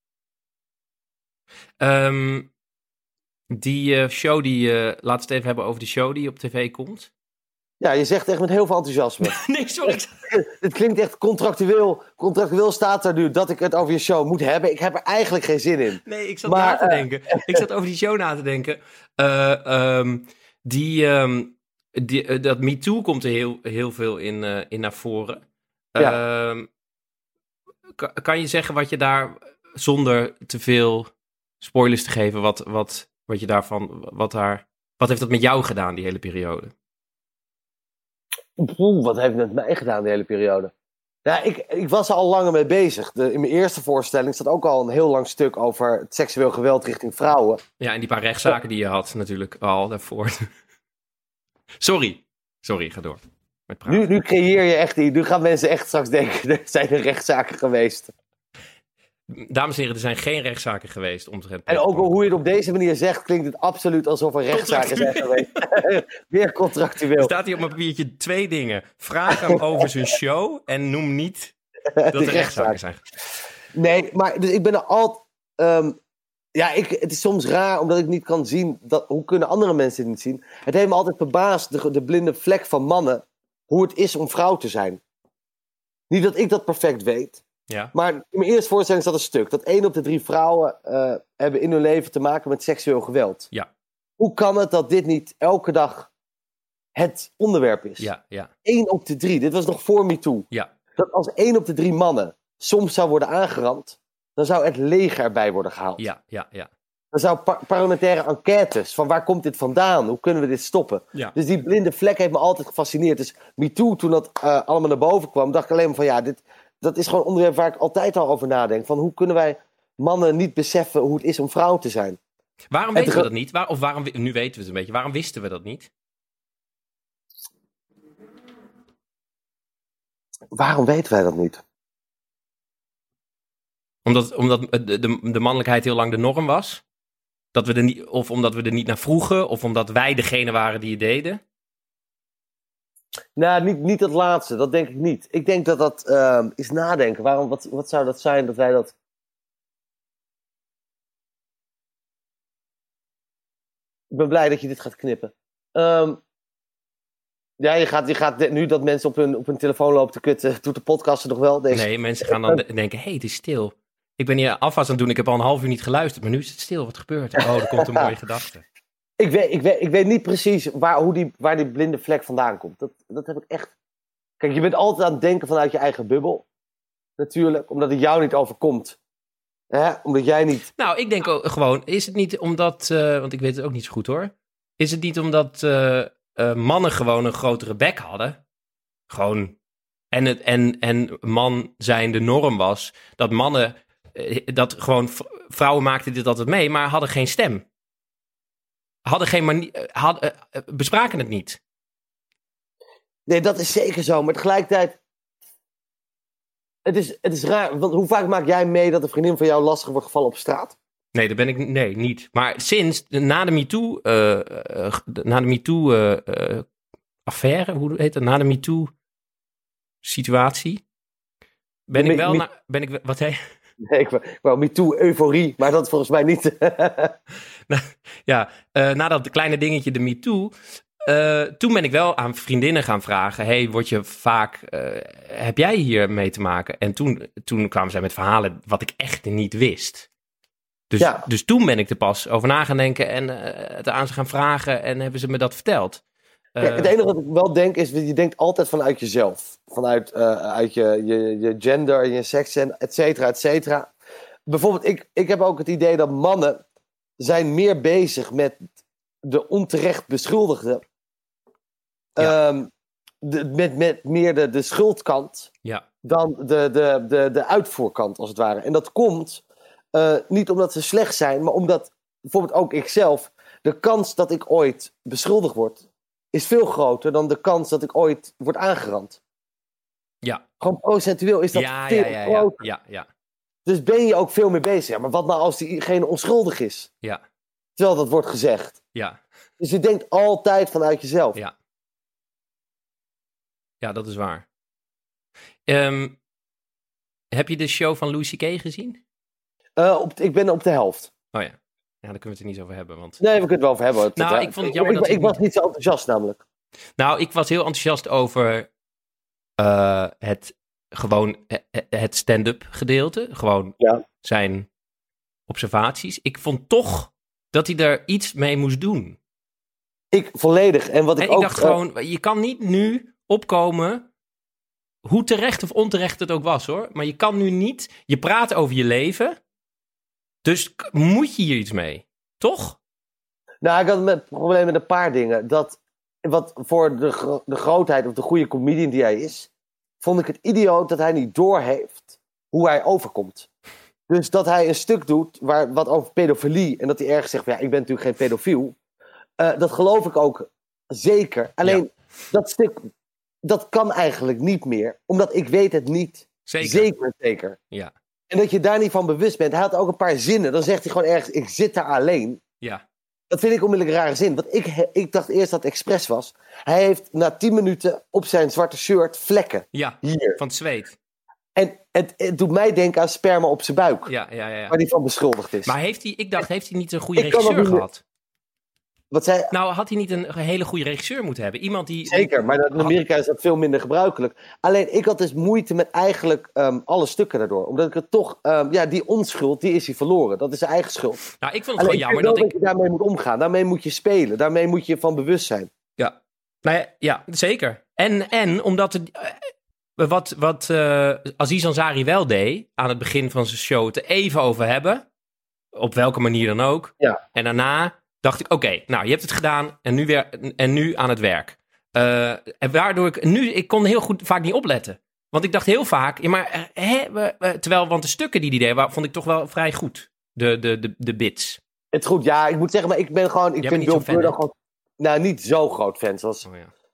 [SPEAKER 1] Die show laten we het even hebben over de show die op tv komt.
[SPEAKER 2] Ja, je zegt echt met heel veel enthousiasme.
[SPEAKER 1] Nee, sorry.
[SPEAKER 2] Het klinkt echt contractueel. Contractueel staat er nu dat ik het over je show moet hebben. Ik heb er eigenlijk geen zin in.
[SPEAKER 1] Nee, ik zat
[SPEAKER 2] Maar,
[SPEAKER 1] na te denken. Ik zat over die show na te denken. Dat MeToo komt er heel veel in naar voren.
[SPEAKER 2] Ja.
[SPEAKER 1] Kan je zeggen wat je daar, zonder te veel spoilers te geven, wat je daarvan, wat heeft dat met jou gedaan, die hele periode?
[SPEAKER 2] Wat heeft het met mij gedaan de hele periode? Ja, ik was er al langer mee bezig. In mijn eerste voorstelling staat ook al een heel lang stuk over het seksueel geweld richting vrouwen.
[SPEAKER 1] Ja, en die paar rechtszaken die je had natuurlijk al daarvoor. Sorry, ga door. Met praten.
[SPEAKER 2] Nu creëer je echt nu gaan mensen echt straks denken, er zijn er rechtszaken geweest.
[SPEAKER 1] Dames en heren, er zijn geen rechtszaken geweest omtrent.
[SPEAKER 2] En ook hoe je het op deze manier zegt, klinkt het absoluut alsof er rechtszaken zijn geweest. Weer contractueel.
[SPEAKER 1] Er staat hier op mijn papiertje 2 dingen. Vraag hem over zijn show en noem niet dat er rechtszaken zijn.
[SPEAKER 2] Nee, maar dus ik ben er altijd... het is soms raar omdat ik niet kan zien, hoe kunnen andere mensen het niet zien? Het heeft me altijd verbaasd, de blinde vlek van mannen, hoe het is om vrouw te zijn. Niet dat ik dat perfect weet.
[SPEAKER 1] Ja.
[SPEAKER 2] Maar in mijn eerste voorstelling staat een stuk dat 1 op de 3 vrouwen hebben in hun leven te maken met seksueel geweld.
[SPEAKER 1] Ja.
[SPEAKER 2] Hoe kan het dat dit niet elke dag het onderwerp is?
[SPEAKER 1] Ja.
[SPEAKER 2] 1 op de 3, dit was nog voor MeToo.
[SPEAKER 1] Ja.
[SPEAKER 2] Dat als 1 op de 3 mannen soms zou worden aangerand, dan zou het leger erbij worden gehaald.
[SPEAKER 1] Ja.
[SPEAKER 2] Dan zou parlementaire enquêtes van waar komt dit vandaan? Hoe kunnen we dit stoppen?
[SPEAKER 1] Ja.
[SPEAKER 2] Dus die blinde vlek heeft me altijd gefascineerd. Dus MeToo, toen dat allemaal naar boven kwam, dacht ik alleen maar van dat is gewoon een onderwerp waar ik altijd al over nadenk. Van hoe kunnen wij mannen niet beseffen hoe het is om vrouw te zijn?
[SPEAKER 1] Waarom weten we dat niet? Nu weten we het een beetje. Waarom wisten we dat niet?
[SPEAKER 2] Waarom weten wij dat niet?
[SPEAKER 1] Omdat de mannelijkheid heel lang de norm was? Dat we er niet, of omdat we er niet naar vroegen? Of omdat wij degene waren die het deden?
[SPEAKER 2] Nou, niet dat laatste. Dat denk ik niet. Ik denk dat is nadenken. Wat zou dat zijn dat wij dat... Ik ben blij dat je dit gaat knippen. Je gaat nu dat mensen op hun telefoon lopen te kutten, doet de podcasten nog wel.
[SPEAKER 1] Nee, mensen gaan dan denken, het is stil. Ik ben hier afwas aan het doen, ik heb al een half uur niet geluisterd, maar nu is het stil, wat gebeurt er? Oh, er komt een mooie gedachte.
[SPEAKER 2] Ik weet niet precies waar die blinde vlek vandaan komt. Dat heb ik echt... Kijk, je bent altijd aan het denken vanuit je eigen bubbel. Natuurlijk, omdat het jou niet overkomt. Omdat jij niet...
[SPEAKER 1] Nou, ik denk ook gewoon, is het niet omdat... want ik weet het ook niet zo goed hoor. Is het niet omdat mannen gewoon een grotere bek hadden? Gewoon... En man zijn de norm was. Dat mannen... dat gewoon... Vrouwen maakten dit altijd mee, maar hadden geen stem. Hadden geen manier... bespraken het niet.
[SPEAKER 2] Nee, dat is zeker zo. Maar tegelijkertijd... Het is raar. Want hoe vaak maak jij mee dat een vriendin van jou lastig wordt gevallen op straat?
[SPEAKER 1] Nee, dat ben ik... Nee, niet. Maar sinds... Na de MeToo... affaire, hoe heet dat? Na de MeToo situatie. Wat zei je?
[SPEAKER 2] Nee, ik wou MeToo-euforie, maar dat is volgens mij niet.
[SPEAKER 1] Na dat kleine dingetje, de MeToo, toen ben ik wel aan vriendinnen gaan vragen, hey, word je vaak, heb jij hier mee te maken? En toen kwamen zij met verhalen wat ik echt niet wist. Dus toen ben ik er pas over na gaan denken en het aan ze gaan vragen en hebben ze me dat verteld.
[SPEAKER 2] Kijk, het enige wat ik wel denk is, je denkt altijd vanuit jezelf. Vanuit uit je gender, je seks, et cetera, et cetera. bijvoorbeeld, ik heb ook het idee dat mannen zijn meer bezig met de onterecht beschuldigde.
[SPEAKER 1] Ja.
[SPEAKER 2] Met meer de schuldkant dan de uitvoerkant, als het ware. En dat komt niet omdat ze slecht zijn, maar omdat, bijvoorbeeld ook ikzelf, de kans dat ik ooit beschuldigd word, is veel groter dan de kans dat ik ooit word aangerand.
[SPEAKER 1] Ja.
[SPEAKER 2] Gewoon procentueel is dat veel groter.
[SPEAKER 1] Ja.
[SPEAKER 2] Dus ben je ook veel meer bezig. Ja, maar wat nou als diegene onschuldig is?
[SPEAKER 1] Ja.
[SPEAKER 2] Terwijl dat wordt gezegd.
[SPEAKER 1] Ja.
[SPEAKER 2] Dus je denkt altijd vanuit jezelf.
[SPEAKER 1] Ja. Ja, dat is waar. Heb je de show van Louis C.K. gezien?
[SPEAKER 2] Ik ben op de helft.
[SPEAKER 1] Oh ja. Ja, daar kunnen we het er niet over hebben. Want...
[SPEAKER 2] Nee, we kunnen het wel over hebben.
[SPEAKER 1] Nou, ik vond het jammer dat
[SPEAKER 2] ik was niet zo enthousiast namelijk.
[SPEAKER 1] Nou, ik was heel enthousiast over het stand-up gedeelte. Gewoon zijn observaties. Ik vond toch dat hij er iets mee moest doen.
[SPEAKER 2] Ik volledig. En ik
[SPEAKER 1] dacht gewoon, je kan niet nu opkomen, hoe terecht of onterecht het ook was hoor. Maar je kan nu niet, je praat over je leven, dus moet je hier iets mee. Toch?
[SPEAKER 2] Nou, ik had het probleem met een paar dingen. Wat voor de grootheid of de goede comedian die hij is, vond ik het idioot dat hij niet doorheeft hoe hij overkomt. Dus dat hij een stuk doet wat over pedofilie, en dat hij ergens zegt, ik ben natuurlijk geen pedofiel. Dat geloof ik ook zeker. Alleen dat stuk, dat kan eigenlijk niet meer, omdat ik weet het niet. Zeker.
[SPEAKER 1] Ja.
[SPEAKER 2] En dat je daar niet van bewust bent. Hij had ook een paar zinnen. Dan zegt hij gewoon ergens, ik zit daar alleen.
[SPEAKER 1] Ja.
[SPEAKER 2] Dat vind ik onmiddellijk een rare zin. Want ik dacht eerst dat het expres was. Hij heeft na 10 minuten op zijn zwarte shirt vlekken.
[SPEAKER 1] Ja,
[SPEAKER 2] hier.
[SPEAKER 1] Van het zweet.
[SPEAKER 2] En het doet mij denken aan sperma op zijn buik.
[SPEAKER 1] Ja.
[SPEAKER 2] Waar hij van beschuldigd is.
[SPEAKER 1] Maar heeft hij niet een goede regisseur gehad?
[SPEAKER 2] Wat zei...
[SPEAKER 1] Nou, had hij niet een hele goede regisseur moeten hebben? Iemand die...
[SPEAKER 2] Zeker, maar in Amerika is dat veel minder gebruikelijk. Alleen, ik had dus moeite met eigenlijk alle stukken daardoor. Omdat ik het toch... die onschuld, die is hij verloren. Dat is zijn eigen schuld.
[SPEAKER 1] Nou, ik vond het gewoon jammer dat
[SPEAKER 2] je daarmee moet omgaan. Daarmee moet je spelen. Daarmee moet je van bewust zijn.
[SPEAKER 1] Ja, nou ja, zeker. En omdat het... Wat Aziz Ansari wel deed, aan het begin van zijn show, het er even over hebben. Op welke manier dan ook.
[SPEAKER 2] Ja.
[SPEAKER 1] En daarna dacht ik, oké, nou, je hebt het gedaan en nu aan het werk. En waardoor ik kon heel goed vaak niet opletten. Want ik dacht heel vaak, want de stukken die hij deed, vond ik toch wel vrij goed. De bits.
[SPEAKER 2] Het is goed, ja, ik moet zeggen, maar ik vind Bill Burr gewoon niet zo groot fan. Zoals,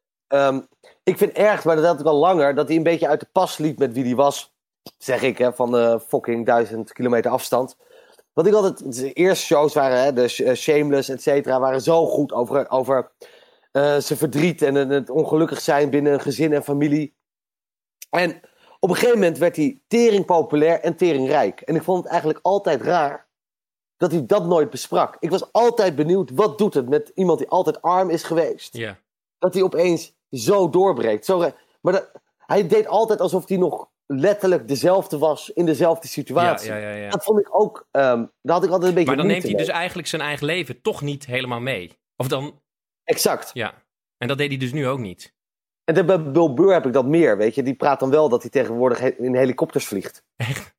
[SPEAKER 2] ik vind erg, maar dat had ik al langer, dat hij een beetje uit de pas liep met wie hij was. Zeg ik, van fucking 1000 kilometer afstand. Want ik altijd, de eerste shows waren, de Shameless, et cetera, waren zo goed over zijn verdriet en het ongelukkig zijn binnen een gezin en familie. En op een gegeven moment werd hij tering populair en tering rijk. En ik vond het eigenlijk altijd raar dat hij dat nooit besprak. Ik was altijd benieuwd, wat doet het met iemand die altijd arm is geweest?
[SPEAKER 1] Yeah.
[SPEAKER 2] Dat hij opeens zo doorbreekt. Hij deed altijd alsof hij nog letterlijk dezelfde was in dezelfde situatie.
[SPEAKER 1] Ja.
[SPEAKER 2] Dat vond ik ook... daar had ik altijd een beetje...
[SPEAKER 1] Maar dan neemt hij dus eigenlijk zijn eigen leven toch niet helemaal mee. Of dan...
[SPEAKER 2] Exact.
[SPEAKER 1] Ja. En dat deed hij dus nu ook niet.
[SPEAKER 2] En bij Bill Burr heb ik dat meer, weet je. Die praat dan wel dat hij tegenwoordig in helikopters vliegt.
[SPEAKER 1] Echt?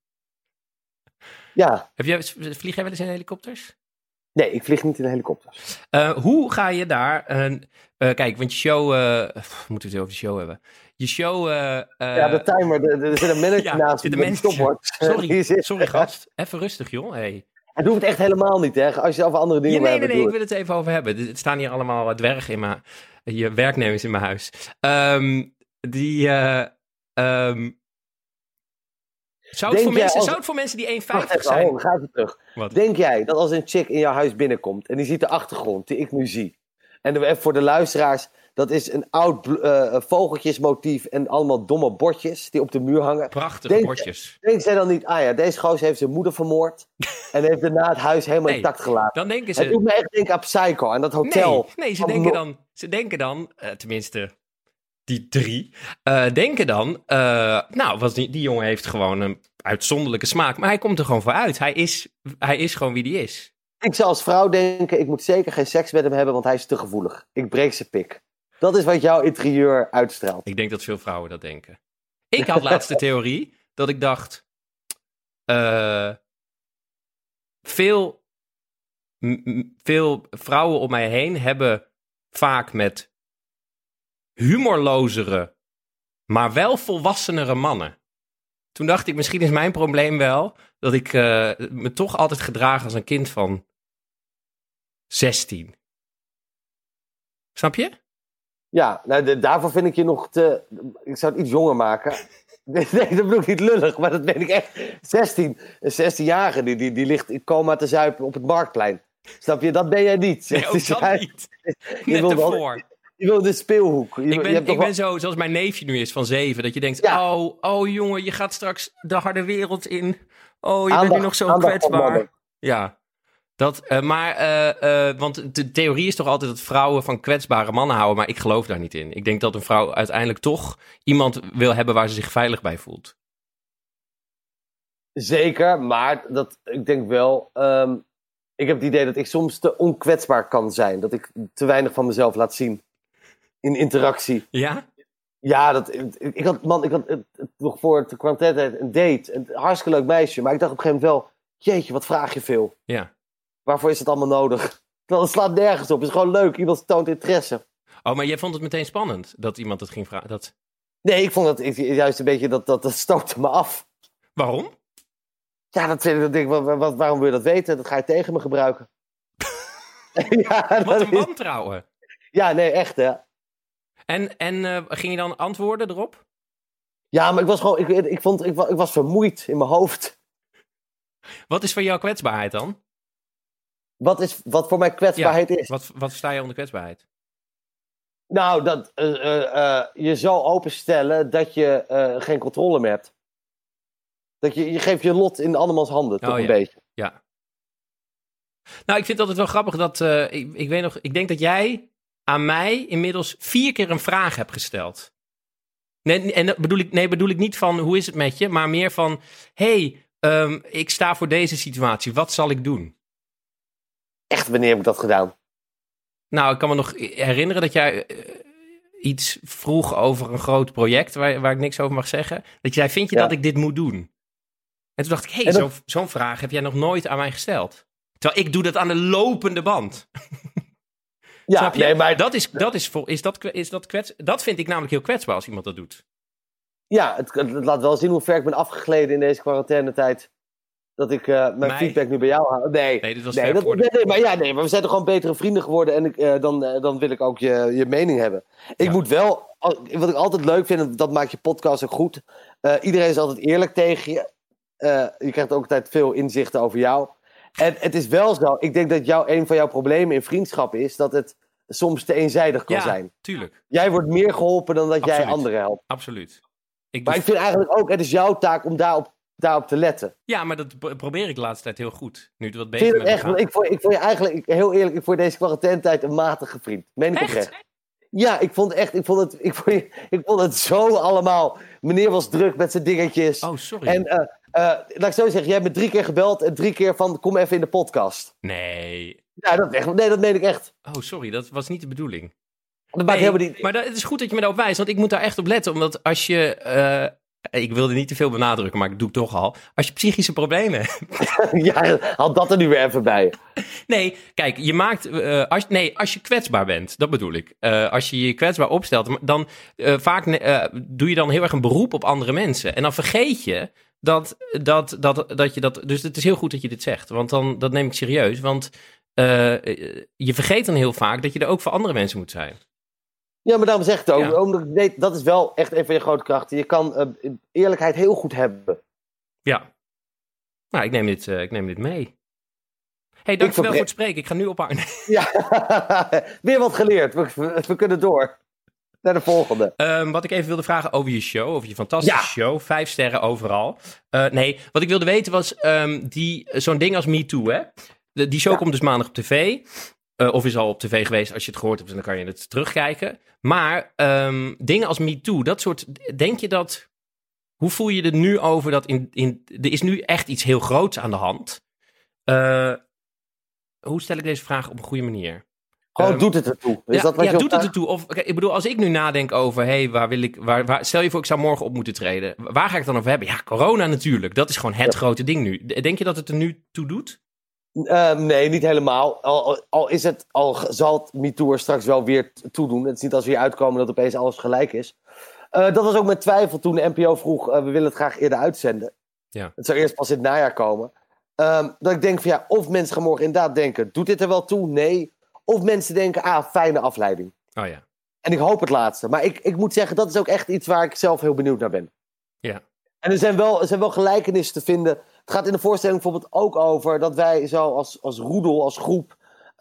[SPEAKER 2] Ja.
[SPEAKER 1] Vlieg jij wel eens in helikopters?
[SPEAKER 2] Nee, ik vlieg niet in helikopters.
[SPEAKER 1] Hoe ga je daar... kijk, want je show... moeten we het over de show hebben? Je show...
[SPEAKER 2] de timer. Er zit een manager naast
[SPEAKER 1] me. Sorry gast. Even rustig, joh. Hey.
[SPEAKER 2] En doe het echt helemaal niet, hè. Als je over andere dingen
[SPEAKER 1] Nee, ik wil het even over hebben. Er staan hier allemaal dwergen je werknemers in mijn huis. Zou het voor mensen die 1,50 zijn?
[SPEAKER 2] Dan gaat het terug.
[SPEAKER 1] Wat?
[SPEAKER 2] Denk jij dat als een chick in jouw huis binnenkomt en die ziet de achtergrond die ik nu zie. En even voor de luisteraars, dat is een oud vogeltjesmotief en allemaal domme bordjes die op de muur hangen.
[SPEAKER 1] Prachtige bordjes.
[SPEAKER 2] Denkt zij dan niet, deze gozer heeft zijn moeder vermoord en heeft daarna het huis helemaal intact gelaten.
[SPEAKER 1] Dan denken ze...
[SPEAKER 2] Het doet me echt denken aan Psycho, aan dat hotel.
[SPEAKER 1] Nee, ze denken dan, tenminste... Die 3, denken dan... die jongen heeft gewoon een uitzonderlijke smaak. Maar hij komt er gewoon voor uit. Hij is gewoon wie die is.
[SPEAKER 2] Ik zou als vrouw denken... ik moet zeker geen seks met hem hebben... want hij is te gevoelig. Ik breek zijn pik. Dat is wat jouw interieur uitstraalt.
[SPEAKER 1] Ik denk dat veel vrouwen dat denken. Ik had laatst de theorie... dat ik dacht... veel vrouwen om mij heen hebben vaak met humorlozere, maar wel volwassenere mannen. Toen dacht ik, misschien is mijn probleem wel dat ik me toch altijd gedraag als een kind van 16. Snap je?
[SPEAKER 2] Ja, nou, daarvoor vind ik je nog te... Ik zou het iets jonger maken. Nee, dat bedoel ik niet lullig, maar dat ben ik echt. 16. Een 16-jarige die ligt in coma te zuipen op het Marktplein. Snap je? Dat ben jij niet.
[SPEAKER 1] Nee, ook dat niet. Net ervoor.
[SPEAKER 2] Je wil de speelhoek.
[SPEAKER 1] Ik ben zo, zoals mijn neefje nu is van 7. Dat je denkt, oh jongen, je gaat straks de harde wereld in. Oh, je bent nu nog zo kwetsbaar. Ja. Want de theorie is toch altijd dat vrouwen van kwetsbare mannen houden. Maar ik geloof daar niet in. Ik denk dat een vrouw uiteindelijk toch iemand wil hebben waar ze zich veilig bij voelt.
[SPEAKER 2] Zeker, maar ik denk wel... ik heb het idee dat ik soms te onkwetsbaar kan zijn. Dat ik te weinig van mezelf laat zien. In interactie.
[SPEAKER 1] Ja?
[SPEAKER 2] Ja, ik had nog voor het kwartet een date. Een hartstikke leuk meisje. Maar ik dacht op een gegeven moment wel... Jeetje, wat vraag je veel.
[SPEAKER 1] Ja.
[SPEAKER 2] Waarvoor is het allemaal nodig? Terwijl het slaat nergens op. Het is gewoon leuk. Iemand toont interesse.
[SPEAKER 1] Oh, maar jij vond het meteen spannend dat iemand het ging vragen?
[SPEAKER 2] Nee, ik vond het juist een beetje... Dat stootte me af.
[SPEAKER 1] Waarom?
[SPEAKER 2] Ja, dat denk ik, waarom wil je dat weten? Dat ga je tegen me gebruiken. Ja,
[SPEAKER 1] wat een wantrouwen.
[SPEAKER 2] Ja, nee, echt hè.
[SPEAKER 1] En ging je dan antwoorden erop?
[SPEAKER 2] Ja, maar ik was gewoon... Ik was vermoeid in mijn hoofd.
[SPEAKER 1] Wat is voor jou kwetsbaarheid dan?
[SPEAKER 2] Wat voor mij kwetsbaarheid is?
[SPEAKER 1] Wat versta je onder kwetsbaarheid?
[SPEAKER 2] Nou, dat je zo openstellen dat je geen controle meer hebt. Dat je geeft je lot in andermans handen, toch een beetje.
[SPEAKER 1] Ja. Nou, ik vind het altijd wel grappig dat... ik weet nog, ik denk dat jij aan mij inmiddels 4 keer een vraag hebt gesteld. Nee, en dat bedoel ik niet van hoe is het met je, maar meer van... ik sta voor deze situatie, wat zal ik doen?
[SPEAKER 2] Echt, wanneer heb ik dat gedaan?
[SPEAKER 1] Nou, ik kan me nog herinneren dat jij iets vroeg over een groot project... waar ik niks over mag zeggen. Dat je zei, vind je dat ik dit moet doen? En toen dacht ik, zo'n vraag heb jij nog nooit aan mij gesteld. Terwijl ik doe dat aan de lopende band.
[SPEAKER 2] Ja,
[SPEAKER 1] snap je?
[SPEAKER 2] Nee, maar...
[SPEAKER 1] Dat vind ik namelijk heel kwetsbaar als iemand dat doet.
[SPEAKER 2] Ja, het laat wel zien hoe ver ik ben afgegleden in deze quarantainetijd. Dat ik mijn feedback nu bij jou haal. Nee,
[SPEAKER 1] dit was
[SPEAKER 2] maar we zijn toch gewoon betere vrienden geworden. En dan wil ik ook je mening hebben. Ik moet wel, wat ik altijd leuk vind, en dat maakt je podcast ook goed. Iedereen is altijd eerlijk tegen je. Je krijgt ook altijd veel inzichten over jou. En het is wel zo, ik denk dat een van jouw problemen in vriendschap is dat het soms te eenzijdig kan zijn. Ja,
[SPEAKER 1] tuurlijk.
[SPEAKER 2] Jij wordt meer geholpen dan dat jij anderen helpt.
[SPEAKER 1] Absoluut.
[SPEAKER 2] Maar ik vind eigenlijk ook, het is jouw taak om daarop te letten.
[SPEAKER 1] Ja, maar dat probeer ik de laatste tijd heel goed. Nu het wat beter met me gaat.
[SPEAKER 2] Ik vond je eigenlijk, heel eerlijk, ik vond deze quarantainetijd een matige vriend. Meen ik oprecht. Ja, ik vond het zo allemaal. Meneer was druk met zijn dingetjes.
[SPEAKER 1] Oh, sorry.
[SPEAKER 2] En laat ik zo zeggen, jij hebt me 3 keer gebeld en 3 keer van kom even in de podcast.
[SPEAKER 1] Nee.
[SPEAKER 2] Ja, dat meen ik echt.
[SPEAKER 1] Oh, sorry, dat was niet de bedoeling.
[SPEAKER 2] Dat maakt helemaal niet...
[SPEAKER 1] Maar het is goed dat je me daarop wijst, want ik moet daar echt op letten. Omdat als je... ik wilde niet te veel benadrukken, maar ik doe het toch al. Als je psychische problemen hebt...
[SPEAKER 2] Ja, haal dat er nu weer even bij.
[SPEAKER 1] Nee, kijk, je maakt... als je kwetsbaar bent, dat bedoel ik. Als je je kwetsbaar opstelt, dan vaak doe je dan heel erg een beroep op andere mensen. En dan vergeet je dat je dat... Dus het is heel goed dat je dit zegt, want dat neem ik serieus. Want je vergeet dan heel vaak dat je er ook voor andere mensen moet zijn. Ja,
[SPEAKER 2] maar daarom zeg ik het ook. Ja. Omdat ik weet, dat is wel echt een van je grote krachten. Je kan eerlijkheid heel goed hebben.
[SPEAKER 1] Ja. Nou, ik neem dit mee. Hey, dankjewel voor het spreken. Ik ga nu ophangen.
[SPEAKER 2] Ja, weer wat geleerd. We kunnen door. Naar de volgende.
[SPEAKER 1] Wat ik even wilde vragen over je show. Over je fantastische show. 5 sterren overal. Nee, wat ik wilde weten was zo'n ding als Me Too, hè? Die show komt dus maandag op tv. Of is al op tv geweest. Als je het gehoord hebt, dan kan je het terugkijken. Maar dingen als Me Too, dat soort... Denk je dat... Hoe voel je er nu over dat er is nu echt iets heel groots aan de hand? Hoe stel ik deze vraag op een goede manier?
[SPEAKER 2] Gewoon doet het ertoe.
[SPEAKER 1] Doet het ertoe. Of, ik bedoel, als ik nu nadenk over... waar wil ik... stel je voor, ik zou morgen op moeten treden. Waar ga ik het dan over hebben? Ja, corona natuurlijk. Dat is gewoon het grote ding nu. Denk je dat het er nu toe doet?
[SPEAKER 2] Nee, niet helemaal. Al zal het MeToo er straks wel weer toedoen. Het is niet als we hier uitkomen dat opeens alles gelijk is. Dat was ook mijn twijfel toen de NPO vroeg, we willen het graag eerder uitzenden.
[SPEAKER 1] Ja.
[SPEAKER 2] Het zou eerst pas in het najaar komen. Dat ik denk van ja, of mensen gaan morgen inderdaad denken, doet dit er wel toe? Nee. Of mensen denken, fijne afleiding.
[SPEAKER 1] Oh ja.
[SPEAKER 2] En ik hoop het laatste. Maar ik moet zeggen, dat is ook echt iets waar ik zelf heel benieuwd naar ben.
[SPEAKER 1] Ja.
[SPEAKER 2] En er zijn wel gelijkenissen te vinden. Het gaat in de voorstelling bijvoorbeeld ook over dat wij zo als roedel, als groep,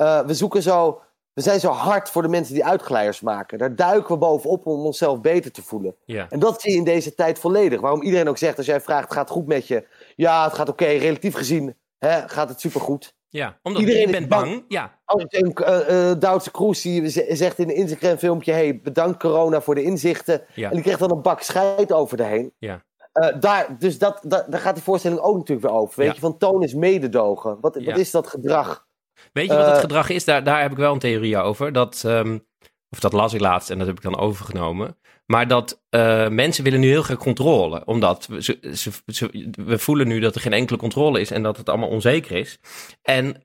[SPEAKER 2] we zijn zo hard voor de mensen die uitglijers maken. Daar duiken we bovenop om onszelf beter te voelen.
[SPEAKER 1] Ja.
[SPEAKER 2] En dat zie je in deze tijd volledig. Waarom iedereen ook zegt, als jij vraagt, gaat het goed met je? Ja, het gaat oké, relatief gezien gaat het supergoed.
[SPEAKER 1] Ja, omdat
[SPEAKER 2] Iedereen
[SPEAKER 1] je bent bang. Ja.
[SPEAKER 2] Als Duitse Kroes die zegt in een Instagram filmpje, hey, bedankt corona voor de inzichten.
[SPEAKER 1] Ja.
[SPEAKER 2] En die krijgt dan een bak scheid over de heen.
[SPEAKER 1] Ja.
[SPEAKER 2] Daar gaat die voorstelling ook natuurlijk weer over. Weet je, van toon is mededogen. Wat is dat gedrag?
[SPEAKER 1] Weet je wat het gedrag is? Daar heb ik wel een theorie over. Dat las ik laatst en dat heb ik dan overgenomen. Maar dat mensen willen nu heel graag controle. Omdat we voelen nu dat er geen enkele controle is en dat het allemaal onzeker is. En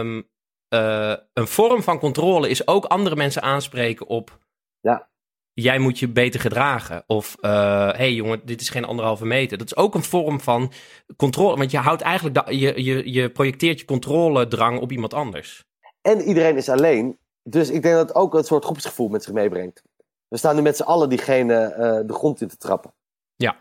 [SPEAKER 1] een vorm van controle is ook andere mensen aanspreken op...
[SPEAKER 2] Ja.
[SPEAKER 1] Jij moet je beter gedragen. Of, hey jongen, dit is geen 1,5 meter. Dat is ook een vorm van controle. Want je houdt eigenlijk, je projecteert je controledrang op iemand anders. En
[SPEAKER 2] iedereen is alleen. Dus ik denk dat het ook een soort groepsgevoel met zich meebrengt. We staan nu met z'n allen diegene de grond in te trappen.
[SPEAKER 1] Ja.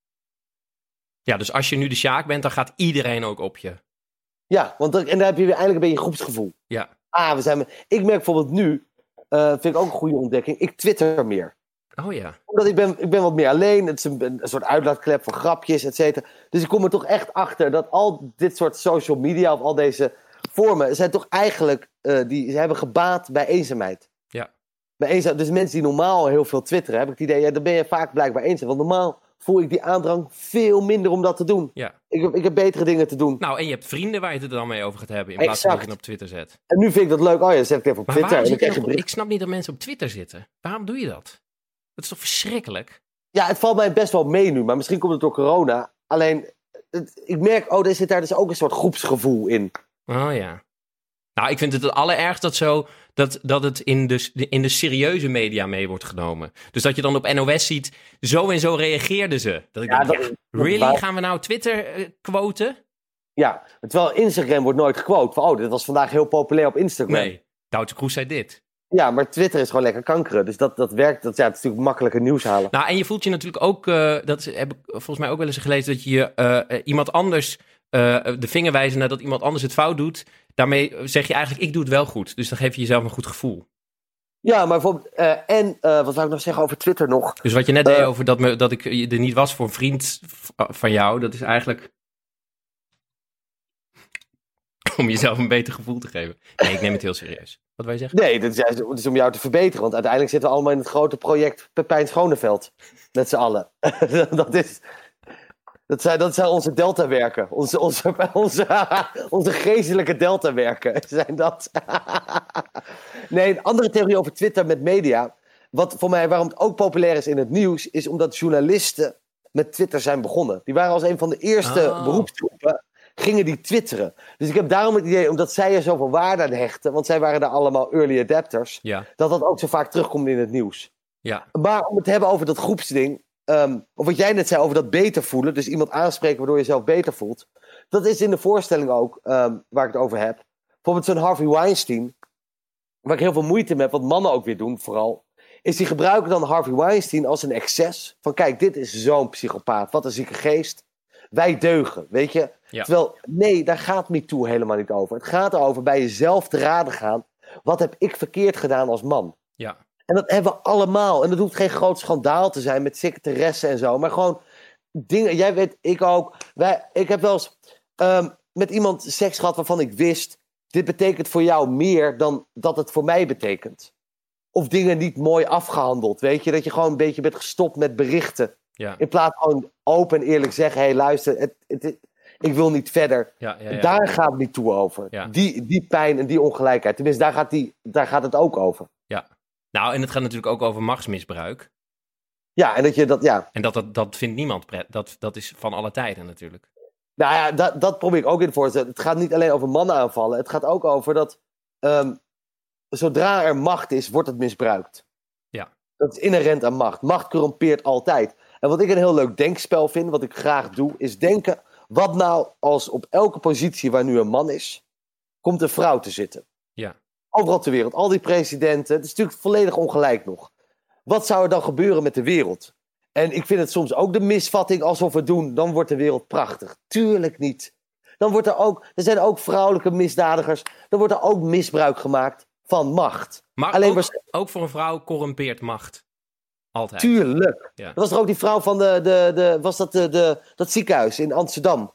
[SPEAKER 1] Ja, dus als je nu de Sjaak bent, dan gaat iedereen ook op je.
[SPEAKER 2] Ja, en dan heb je weer eindelijk een beetje groepsgevoel.
[SPEAKER 1] Ja.
[SPEAKER 2] Ik merk bijvoorbeeld nu... vind ik ook een goede ontdekking. Ik twitter meer.
[SPEAKER 1] Oh ja.
[SPEAKER 2] Omdat ik ben wat meer alleen. Het is een soort uitlaatklep voor grapjes, et cetera. Dus ik kom er toch echt achter dat al dit soort social media... of al deze vormen... zijn toch eigenlijk... ze hebben gebaat bij eenzaamheid.
[SPEAKER 1] Ja.
[SPEAKER 2] Dus mensen die normaal heel veel twitteren... heb ik het idee, dan ben je vaak blijkbaar eenzaam. Want normaal voel ik die aandrang veel minder om dat te doen.
[SPEAKER 1] Ja.
[SPEAKER 2] Ik heb betere dingen te doen.
[SPEAKER 1] Nou, en je hebt vrienden waar je het er dan mee over gaat hebben. In plaats van dat je het op Twitter zet.
[SPEAKER 2] En nu vind ik dat leuk. Oh ja, dan zet ik het even op Twitter. En dan krijg je
[SPEAKER 1] ik snap niet dat mensen op Twitter zitten. Waarom doe je dat? Dat is toch verschrikkelijk?
[SPEAKER 2] Ja, het valt mij best wel mee nu. Maar misschien komt het door corona. Alleen, ik merk, er zit daar dus ook een soort groepsgevoel in.
[SPEAKER 1] Oh ja. Nou, ik vind het allerergst dat het in de serieuze media mee wordt genomen. Dus dat je dan op NOS ziet, zo en zo reageerden ze. Dat ik denk, really? Gaan we nou Twitter quoten?
[SPEAKER 2] Ja, terwijl Instagram wordt nooit gequote. Dit was vandaag heel populair op Instagram.
[SPEAKER 1] Nee, Duitse Kroes zei dit.
[SPEAKER 2] Ja, maar Twitter is gewoon lekker kankeren. Dus dat werkt. Het is natuurlijk makkelijker nieuws halen.
[SPEAKER 1] Nou, en je voelt je natuurlijk ook, dat heb ik volgens mij ook wel eens gelezen, dat je iemand anders de vinger wijzen nadat iemand anders het fout doet. Daarmee zeg je eigenlijk, ik doe het wel goed. Dus dan geef je jezelf een goed gevoel.
[SPEAKER 2] Ja, maar bijvoorbeeld... wat zou ik nog zeggen over Twitter nog?
[SPEAKER 1] Dus wat je net deed over dat ik er niet was voor een vriend van jou, dat is eigenlijk om jezelf een beter gevoel te geven. Nee, ik neem het heel serieus. Wat wil je zeggen?
[SPEAKER 2] Nee, dat is om jou te verbeteren. Want uiteindelijk zitten we allemaal in het grote project Pepijn Schoneveld. Met z'n allen. Dat zijn onze deltawerken. Onze geestelijke deltawerken zijn dat. Nee, een andere theorie over Twitter met media. Wat voor mij, waarom het ook populair is in het nieuws, is omdat journalisten met Twitter zijn begonnen. Die waren als een van de eerste beroepsgroepen, gingen die twitteren. Dus ik heb daarom het idee, omdat zij er zoveel waarde aan hechten, want zij waren daar allemaal early adapters, dat ook zo vaak terugkomt in het nieuws. Ja. Maar om het te hebben over dat groepsding, of wat jij net zei over dat beter voelen, dus iemand aanspreken waardoor je jezelf beter voelt, dat is in de voorstelling ook waar ik het over heb. Bijvoorbeeld zo'n Harvey Weinstein, waar ik heel veel moeite mee heb, wat mannen ook weer doen vooral, is die gebruiken dan Harvey Weinstein als een excess. Van kijk, dit is zo'n psychopaat, wat een zieke geest. Wij deugen, weet je. Ja. Terwijl, nee, daar gaat MeToo helemaal niet over. Het gaat erover bij jezelf te raden gaan. Wat heb ik verkeerd gedaan als man? Ja. En dat hebben we allemaal. En dat hoeft geen groot schandaal te zijn met secretaressen en zo. Maar gewoon dingen, jij weet, ik ook. Ik heb wel eens met iemand seks gehad waarvan ik wist, dit betekent voor jou meer dan dat het voor mij betekent. Of dingen niet mooi afgehandeld, weet je. Dat je gewoon een beetje bent gestopt met berichten. Ja. In plaats van open en eerlijk zeggen, hé luister, ik wil niet verder. Ja. Daar gaat het niet toe over. Ja. Die pijn en die ongelijkheid. Tenminste, daar gaat het ook over.
[SPEAKER 1] Ja. Nou, en het gaat natuurlijk ook over machtsmisbruik.
[SPEAKER 2] Ja, en dat je dat, ja.
[SPEAKER 1] En dat vindt niemand prettig. Dat is van alle tijden natuurlijk.
[SPEAKER 2] Nou ja, dat probeer ik ook in voor te stellen. Het gaat niet alleen over mannen aanvallen. Het gaat ook over dat zodra er macht is, wordt het misbruikt.
[SPEAKER 1] Ja.
[SPEAKER 2] Dat is inherent aan macht. Macht corrompeert altijd. En wat ik een heel leuk denkspel vind, wat ik graag doe, is denken, wat nou als op elke positie waar nu een man is, komt een vrouw te zitten.
[SPEAKER 1] Ja.
[SPEAKER 2] Overal ter wereld, al die presidenten, het is natuurlijk volledig ongelijk nog. Wat zou er dan gebeuren met de wereld? En ik vind het soms ook de misvatting, alsof we doen, dan wordt de wereld prachtig. Tuurlijk niet. Dan wordt er zijn ook vrouwelijke misdadigers, dan wordt er ook misbruik gemaakt van macht.
[SPEAKER 1] Maar
[SPEAKER 2] alleen
[SPEAKER 1] ook voor een vrouw corrumpeert macht. Altijd.
[SPEAKER 2] Tuurlijk.
[SPEAKER 1] Ja.
[SPEAKER 2] Dat was er ook die vrouw van dat ziekenhuis in Amsterdam.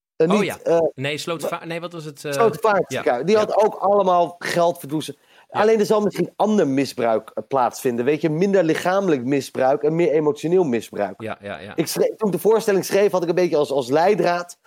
[SPEAKER 1] Nee, wat was het?
[SPEAKER 2] Slotervaartziekenhuis. Die had ook allemaal geld verdoezen. Ja. Alleen er zal misschien ander misbruik plaatsvinden. Weet je, minder lichamelijk misbruik en meer emotioneel misbruik.
[SPEAKER 1] Ja.
[SPEAKER 2] Toen ik de voorstelling schreef, had ik een beetje als leidraad.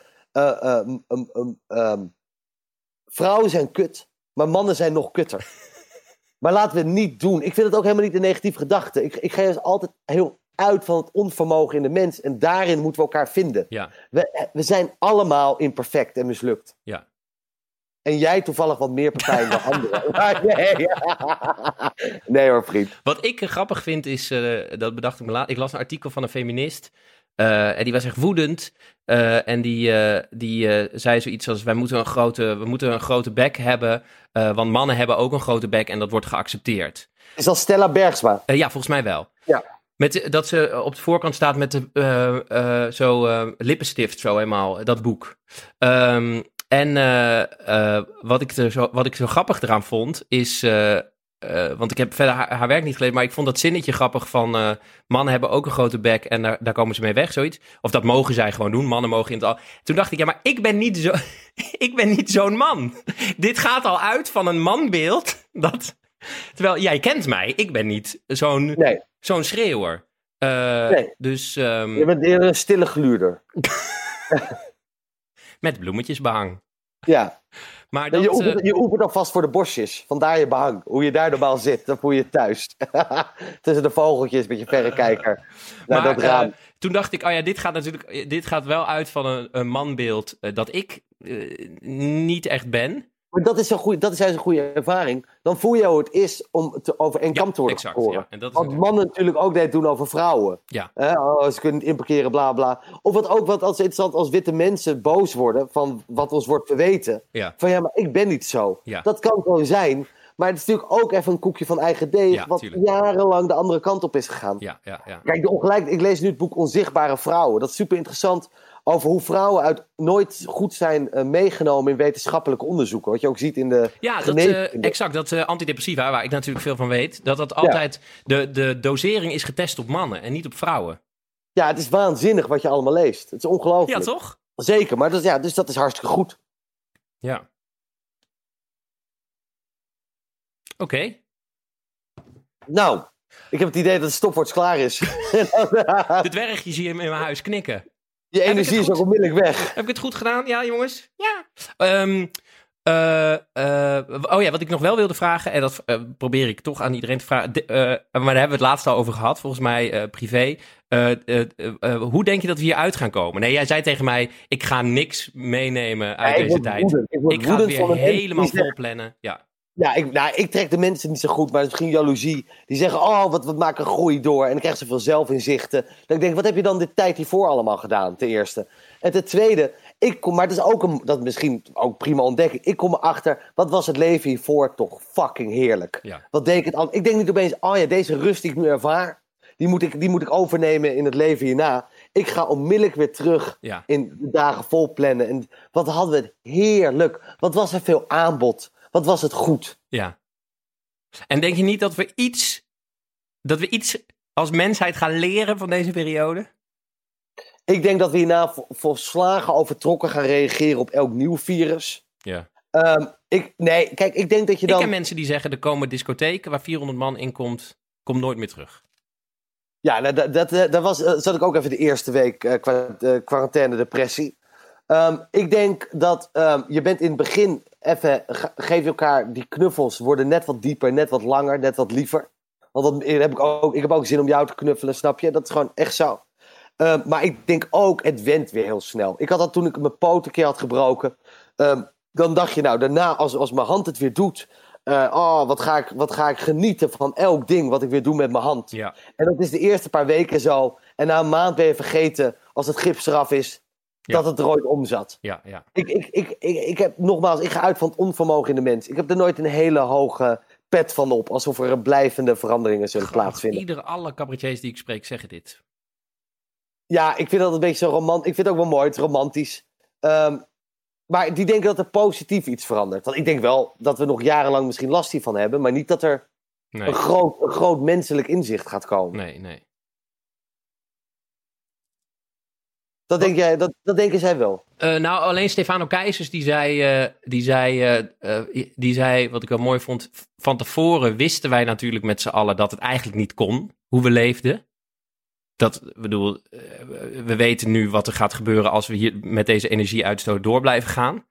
[SPEAKER 2] Vrouwen zijn kut, maar mannen zijn nog kutter. Maar laten we het niet doen. Ik vind het ook helemaal niet een negatieve gedachte. Ik ga dus altijd heel uit van het onvermogen in de mens. En daarin moeten we elkaar vinden.
[SPEAKER 1] Ja.
[SPEAKER 2] We zijn allemaal imperfect en mislukt.
[SPEAKER 1] Ja.
[SPEAKER 2] En jij toevallig wat meer partijen dan anderen. Nee hoor, vriend.
[SPEAKER 1] Wat ik grappig vind is, dat bedacht ik me laat. Ik las een artikel van een feminist. En die was echt woedend. En die zei zoiets als, we moeten een grote bek hebben. Want mannen hebben ook een grote bek en dat wordt geaccepteerd.
[SPEAKER 2] Is dat Stella Bergsma?
[SPEAKER 1] Ja, volgens mij wel.
[SPEAKER 2] Ja.
[SPEAKER 1] Dat ze op de voorkant staat met lippenstift, zo helemaal, dat boek. Wat ik zo grappig eraan vond, is... want ik heb verder haar werk niet gelezen, maar ik vond dat zinnetje grappig van... mannen hebben ook een grote bek en daar komen ze mee weg, zoiets. Of dat mogen zij gewoon doen, mannen mogen in het al... Toen dacht ik, ja, maar ik ben niet zo... ik ben niet zo'n man. Dit gaat al uit van een manbeeld, dat... Terwijl, jij kent mij, ik ben niet zo'n schreeuwer.
[SPEAKER 2] Nee.
[SPEAKER 1] Dus...
[SPEAKER 2] Je bent eerder een stille gluurder.
[SPEAKER 1] Met bloemetjesbehang.
[SPEAKER 2] Ja.
[SPEAKER 1] Maar dat,
[SPEAKER 2] je oefent alvast voor de bosjes. Vandaar je behang. Hoe je daar normaal zit, dan voel je het thuis. Tussen de vogeltjes met je verrekijker. Naar dat raam.
[SPEAKER 1] Toen dacht ik, dit gaat wel uit van een manbeeld dat ik niet echt ben.
[SPEAKER 2] Maar dat is juist een goede ervaring. Dan voel je hoe het is om over één kam te worden gehoord.
[SPEAKER 1] Ja, en dat is
[SPEAKER 2] want mannen natuurlijk ook dit doen over vrouwen.
[SPEAKER 1] Ja.
[SPEAKER 2] Ze kunnen niet inparkeren, bla bla. Of wat als interessant als witte mensen boos worden van wat ons wordt verweten.
[SPEAKER 1] Ja.
[SPEAKER 2] Van maar ik ben niet zo.
[SPEAKER 1] Ja.
[SPEAKER 2] Dat kan gewoon zijn. Maar het is natuurlijk ook even een koekje van eigen deeg. Wat tuurlijk. Jarenlang de andere kant op is gegaan.
[SPEAKER 1] Ja.
[SPEAKER 2] Kijk, ik lees nu het boek Onzichtbare Vrouwen. Dat is super interessant. Over hoe vrouwen nooit goed zijn meegenomen in wetenschappelijke onderzoeken. Wat je ook ziet in de...
[SPEAKER 1] Ja, exact. Dat antidepressiva, waar ik natuurlijk veel van weet. Dat altijd... De dosering is getest op mannen en niet op vrouwen.
[SPEAKER 2] Ja, het is waanzinnig wat je allemaal leest. Het is ongelooflijk.
[SPEAKER 1] Ja, toch?
[SPEAKER 2] Zeker, maar dus dat is hartstikke goed.
[SPEAKER 1] Ja. Oké.
[SPEAKER 2] Nou, ik heb het idee dat de stopwatch klaar is.
[SPEAKER 1] De dwergjes hier in mijn huis knikken.
[SPEAKER 2] Je energie is ook onmiddellijk weg.
[SPEAKER 1] Heb ik het goed gedaan? Ja, jongens? Ja. Wat ik nog wel wilde vragen, en dat probeer ik toch aan iedereen te vragen, maar daar hebben we het laatst al over gehad, volgens mij privé. Hoe denk je dat we hier uit gaan komen? Nee, jij zei tegen mij, ik ga niks meenemen uit deze tijd. Ik ga het weer helemaal vol plannen. Ja.
[SPEAKER 2] Ja, ik trek de mensen niet zo goed, maar misschien jaloezie. Die zeggen, wat maken groei door. En dan krijgen ze veel zelfinzichten. Dan denk ik, wat heb je dan de tijd hiervoor allemaal gedaan, ten eerste? En ten tweede, maar het is ook dat misschien ook prima ontdekking. Ik kom erachter, wat was het leven hiervoor toch fucking heerlijk.
[SPEAKER 1] Ja.
[SPEAKER 2] Wat deed ik het al? Ik denk niet opeens, deze rust die ik nu ervaar, die moet ik overnemen in het leven hierna. Ik ga onmiddellijk weer terug in de dagen vol plannen. En wat hadden we het heerlijk. Wat was er veel aanbod. Wat was het goed?
[SPEAKER 1] Ja. En denk je niet dat we iets als mensheid gaan leren van deze periode?
[SPEAKER 2] Ik denk dat we hierna volslagen overtrokken gaan reageren op elk nieuw virus.
[SPEAKER 1] Ja.
[SPEAKER 2] Ik denk dat je dan...
[SPEAKER 1] Ik ken mensen die zeggen, er komen discotheken waar 400 man in komt nooit meer terug.
[SPEAKER 2] Ja, zat ik ook even de eerste week quarantaine depressie. Ik denk dat je bent in het begin even, geef je elkaar die knuffels, worden net wat dieper, net wat langer, net wat liever. Want ik heb ook zin om jou te knuffelen, snap je? Dat is gewoon echt zo. Maar ik denk ook, het went weer heel snel. Ik had dat toen ik mijn poot een keer had gebroken. Dan dacht je, nou, daarna als mijn hand het weer doet... wat ga ik genieten van elk ding wat ik weer doe met mijn hand.
[SPEAKER 1] Ja.
[SPEAKER 2] En dat is de eerste paar weken zo. En na een maand ben je vergeten, als het gips eraf is, dat het er ooit om zat.
[SPEAKER 1] Ja, ja.
[SPEAKER 2] Ik heb nogmaals, ik ga uit van het onvermogen in de mens. Ik heb er nooit een hele hoge pet van op, alsof er blijvende veranderingen zullen plaatsvinden.
[SPEAKER 1] Alle cabaretiers die ik spreek zeggen dit.
[SPEAKER 2] Ja, ik vind dat een beetje zo romantisch. Ik vind het ook wel mooi, het is romantisch. Maar die denken dat er positief iets verandert. Want ik denk wel dat we nog jarenlang misschien last hiervan hebben, maar niet dat er een groot menselijk inzicht gaat komen.
[SPEAKER 1] Nee.
[SPEAKER 2] Dat denken zij wel.
[SPEAKER 1] Nou, alleen Stefano Keizers die zei, wat ik wel mooi vond, van tevoren wisten wij natuurlijk met z'n allen dat het eigenlijk niet kon, hoe we leefden. We weten nu wat er gaat gebeuren als we hier met deze energieuitstoot door blijven gaan.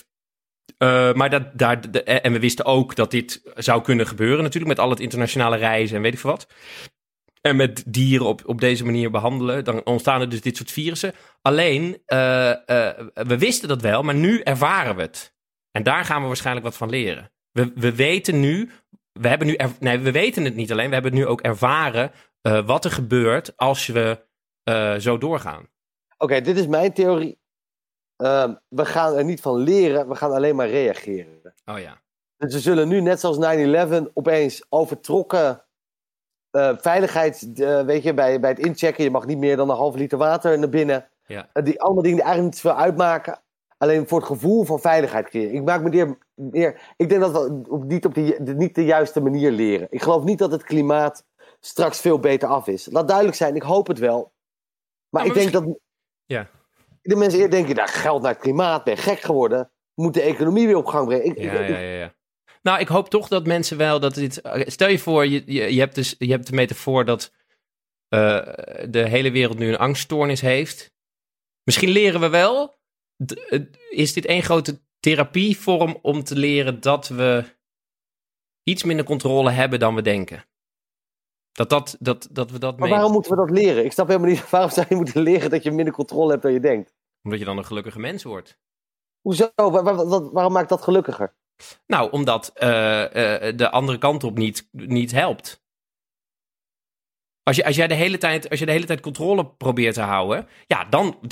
[SPEAKER 1] En we wisten ook dat dit zou kunnen gebeuren natuurlijk, met al het internationale reizen en weet ik veel wat. En met dieren op deze manier behandelen, dan ontstaan er dus dit soort virussen. Alleen, we wisten dat wel, maar nu ervaren we het. En daar gaan we waarschijnlijk wat van leren. We weten nu, we weten het niet alleen, we hebben het nu ook ervaren wat er gebeurt als we zo doorgaan. Oké,
[SPEAKER 2] dit is mijn theorie. We gaan er niet van leren, we gaan alleen maar reageren.
[SPEAKER 1] Oh ja.
[SPEAKER 2] Dus we zullen nu, net zoals 9/11, opeens overtrokken veiligheid, weet je, bij het inchecken, je mag niet meer dan 1,5 liter water naar binnen. Ja. Die allemaal dingen die eigenlijk niet zoveel uitmaken. Alleen voor het gevoel van veiligheid creëren. Ik denk dat we niet de juiste manier leren. Ik geloof niet dat het klimaat straks veel beter af is. Laat duidelijk zijn, ik hoop het wel. Maar ik denk dat...
[SPEAKER 1] Ja.
[SPEAKER 2] De mensen eerder denken, geld naar het klimaat, ben gek geworden. Moet de economie weer op gang brengen.
[SPEAKER 1] Ja. Nou, ik hoop toch dat mensen wel dat dit... Stel je voor, je hebt de metafoor dat de hele wereld nu een angststoornis heeft. Misschien leren we wel... Is dit één grote therapievorm om te leren dat we iets minder controle hebben dan we denken? Dat we dat
[SPEAKER 2] Maar waarom moeten we dat leren? Ik snap helemaal niet, waarom zou je moeten leren dat je minder controle hebt dan je denkt?
[SPEAKER 1] Omdat je dan een gelukkige mens wordt.
[SPEAKER 2] Hoezo? Waarom maakt dat gelukkiger?
[SPEAKER 1] Nou, omdat de andere kant op niet helpt. Als jij de hele tijd controle probeert te houden, ja,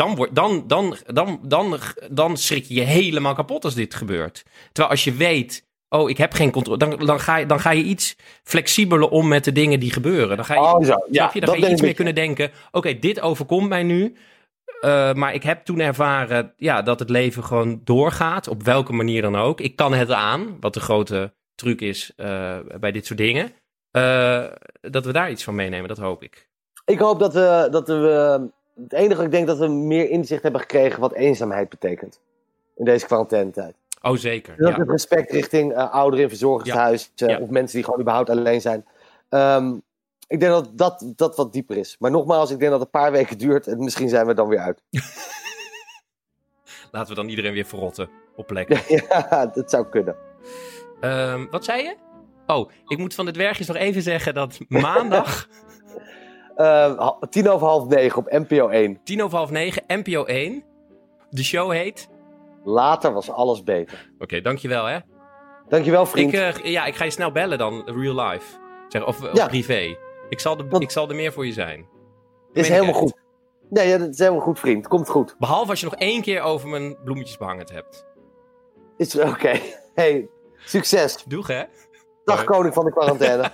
[SPEAKER 1] dan schrik je helemaal kapot als dit gebeurt. Terwijl als je weet, ik heb geen controle, dan ga je iets flexibeler om met de dingen die gebeuren. Dan ga je iets meer kunnen denken, oké, dit overkomt mij nu. Maar ik heb toen ervaren dat het leven gewoon doorgaat, op welke manier dan ook. Ik kan het aan, wat de grote truc is bij dit soort dingen. Dat we daar iets van meenemen, dat hoop ik.
[SPEAKER 2] Ik hoop dat we het enige wat ik denk dat we meer inzicht hebben gekregen wat eenzaamheid betekent. In deze quarantainetijd.
[SPEAKER 1] Oh, zeker.
[SPEAKER 2] Dat het respect richting ouderen in verzorgingshuis of mensen die gewoon überhaupt alleen zijn. Ik denk dat wat dieper is. Maar nogmaals, ik denk dat het een paar weken duurt en misschien zijn we dan weer uit.
[SPEAKER 1] Laten we dan iedereen weer verrotten op plekken.
[SPEAKER 2] Ja, dat zou kunnen.
[SPEAKER 1] Wat zei je? Oh, ik moet van de dwergjes nog even zeggen dat maandag...
[SPEAKER 2] 9:10 op NPO 1.
[SPEAKER 1] 9:10, NPO 1. De show heet...
[SPEAKER 2] Later was alles beter.
[SPEAKER 1] Oké, dankjewel hè.
[SPEAKER 2] Dankjewel vriend.
[SPEAKER 1] Ik ga je snel bellen dan, real life. Of privé. Ik zal er meer voor je zijn.
[SPEAKER 2] Is helemaal goed. Nee, dat is helemaal goed vriend. Komt goed.
[SPEAKER 1] Behalve als je nog 1 keer over mijn bloemetjes behangend hebt.
[SPEAKER 2] Is oké. Hey, succes.
[SPEAKER 1] Doeg hè.
[SPEAKER 2] Dag koning van de quarantaine.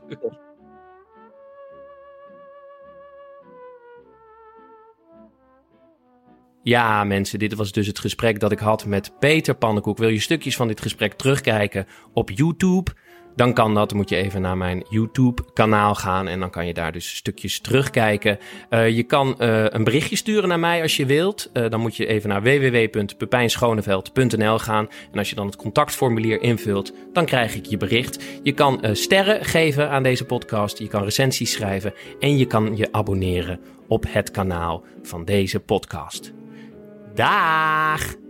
[SPEAKER 1] Ja, mensen, dit was dus het gesprek dat ik had met Peter Pannenkoek. Wil je stukjes van dit gesprek terugkijken op YouTube? Dan kan dat. Dan moet je even naar mijn YouTube-kanaal gaan en dan kan je daar dus stukjes terugkijken. Je kan een berichtje sturen naar mij als je wilt. Dan moet je even naar www.pepijnschoneveld.nl gaan. En als je dan het contactformulier invult, dan krijg ik je bericht. Je kan sterren geven aan deze podcast. Je kan recensies schrijven en je kan je abonneren op het kanaal van deze podcast. Daag!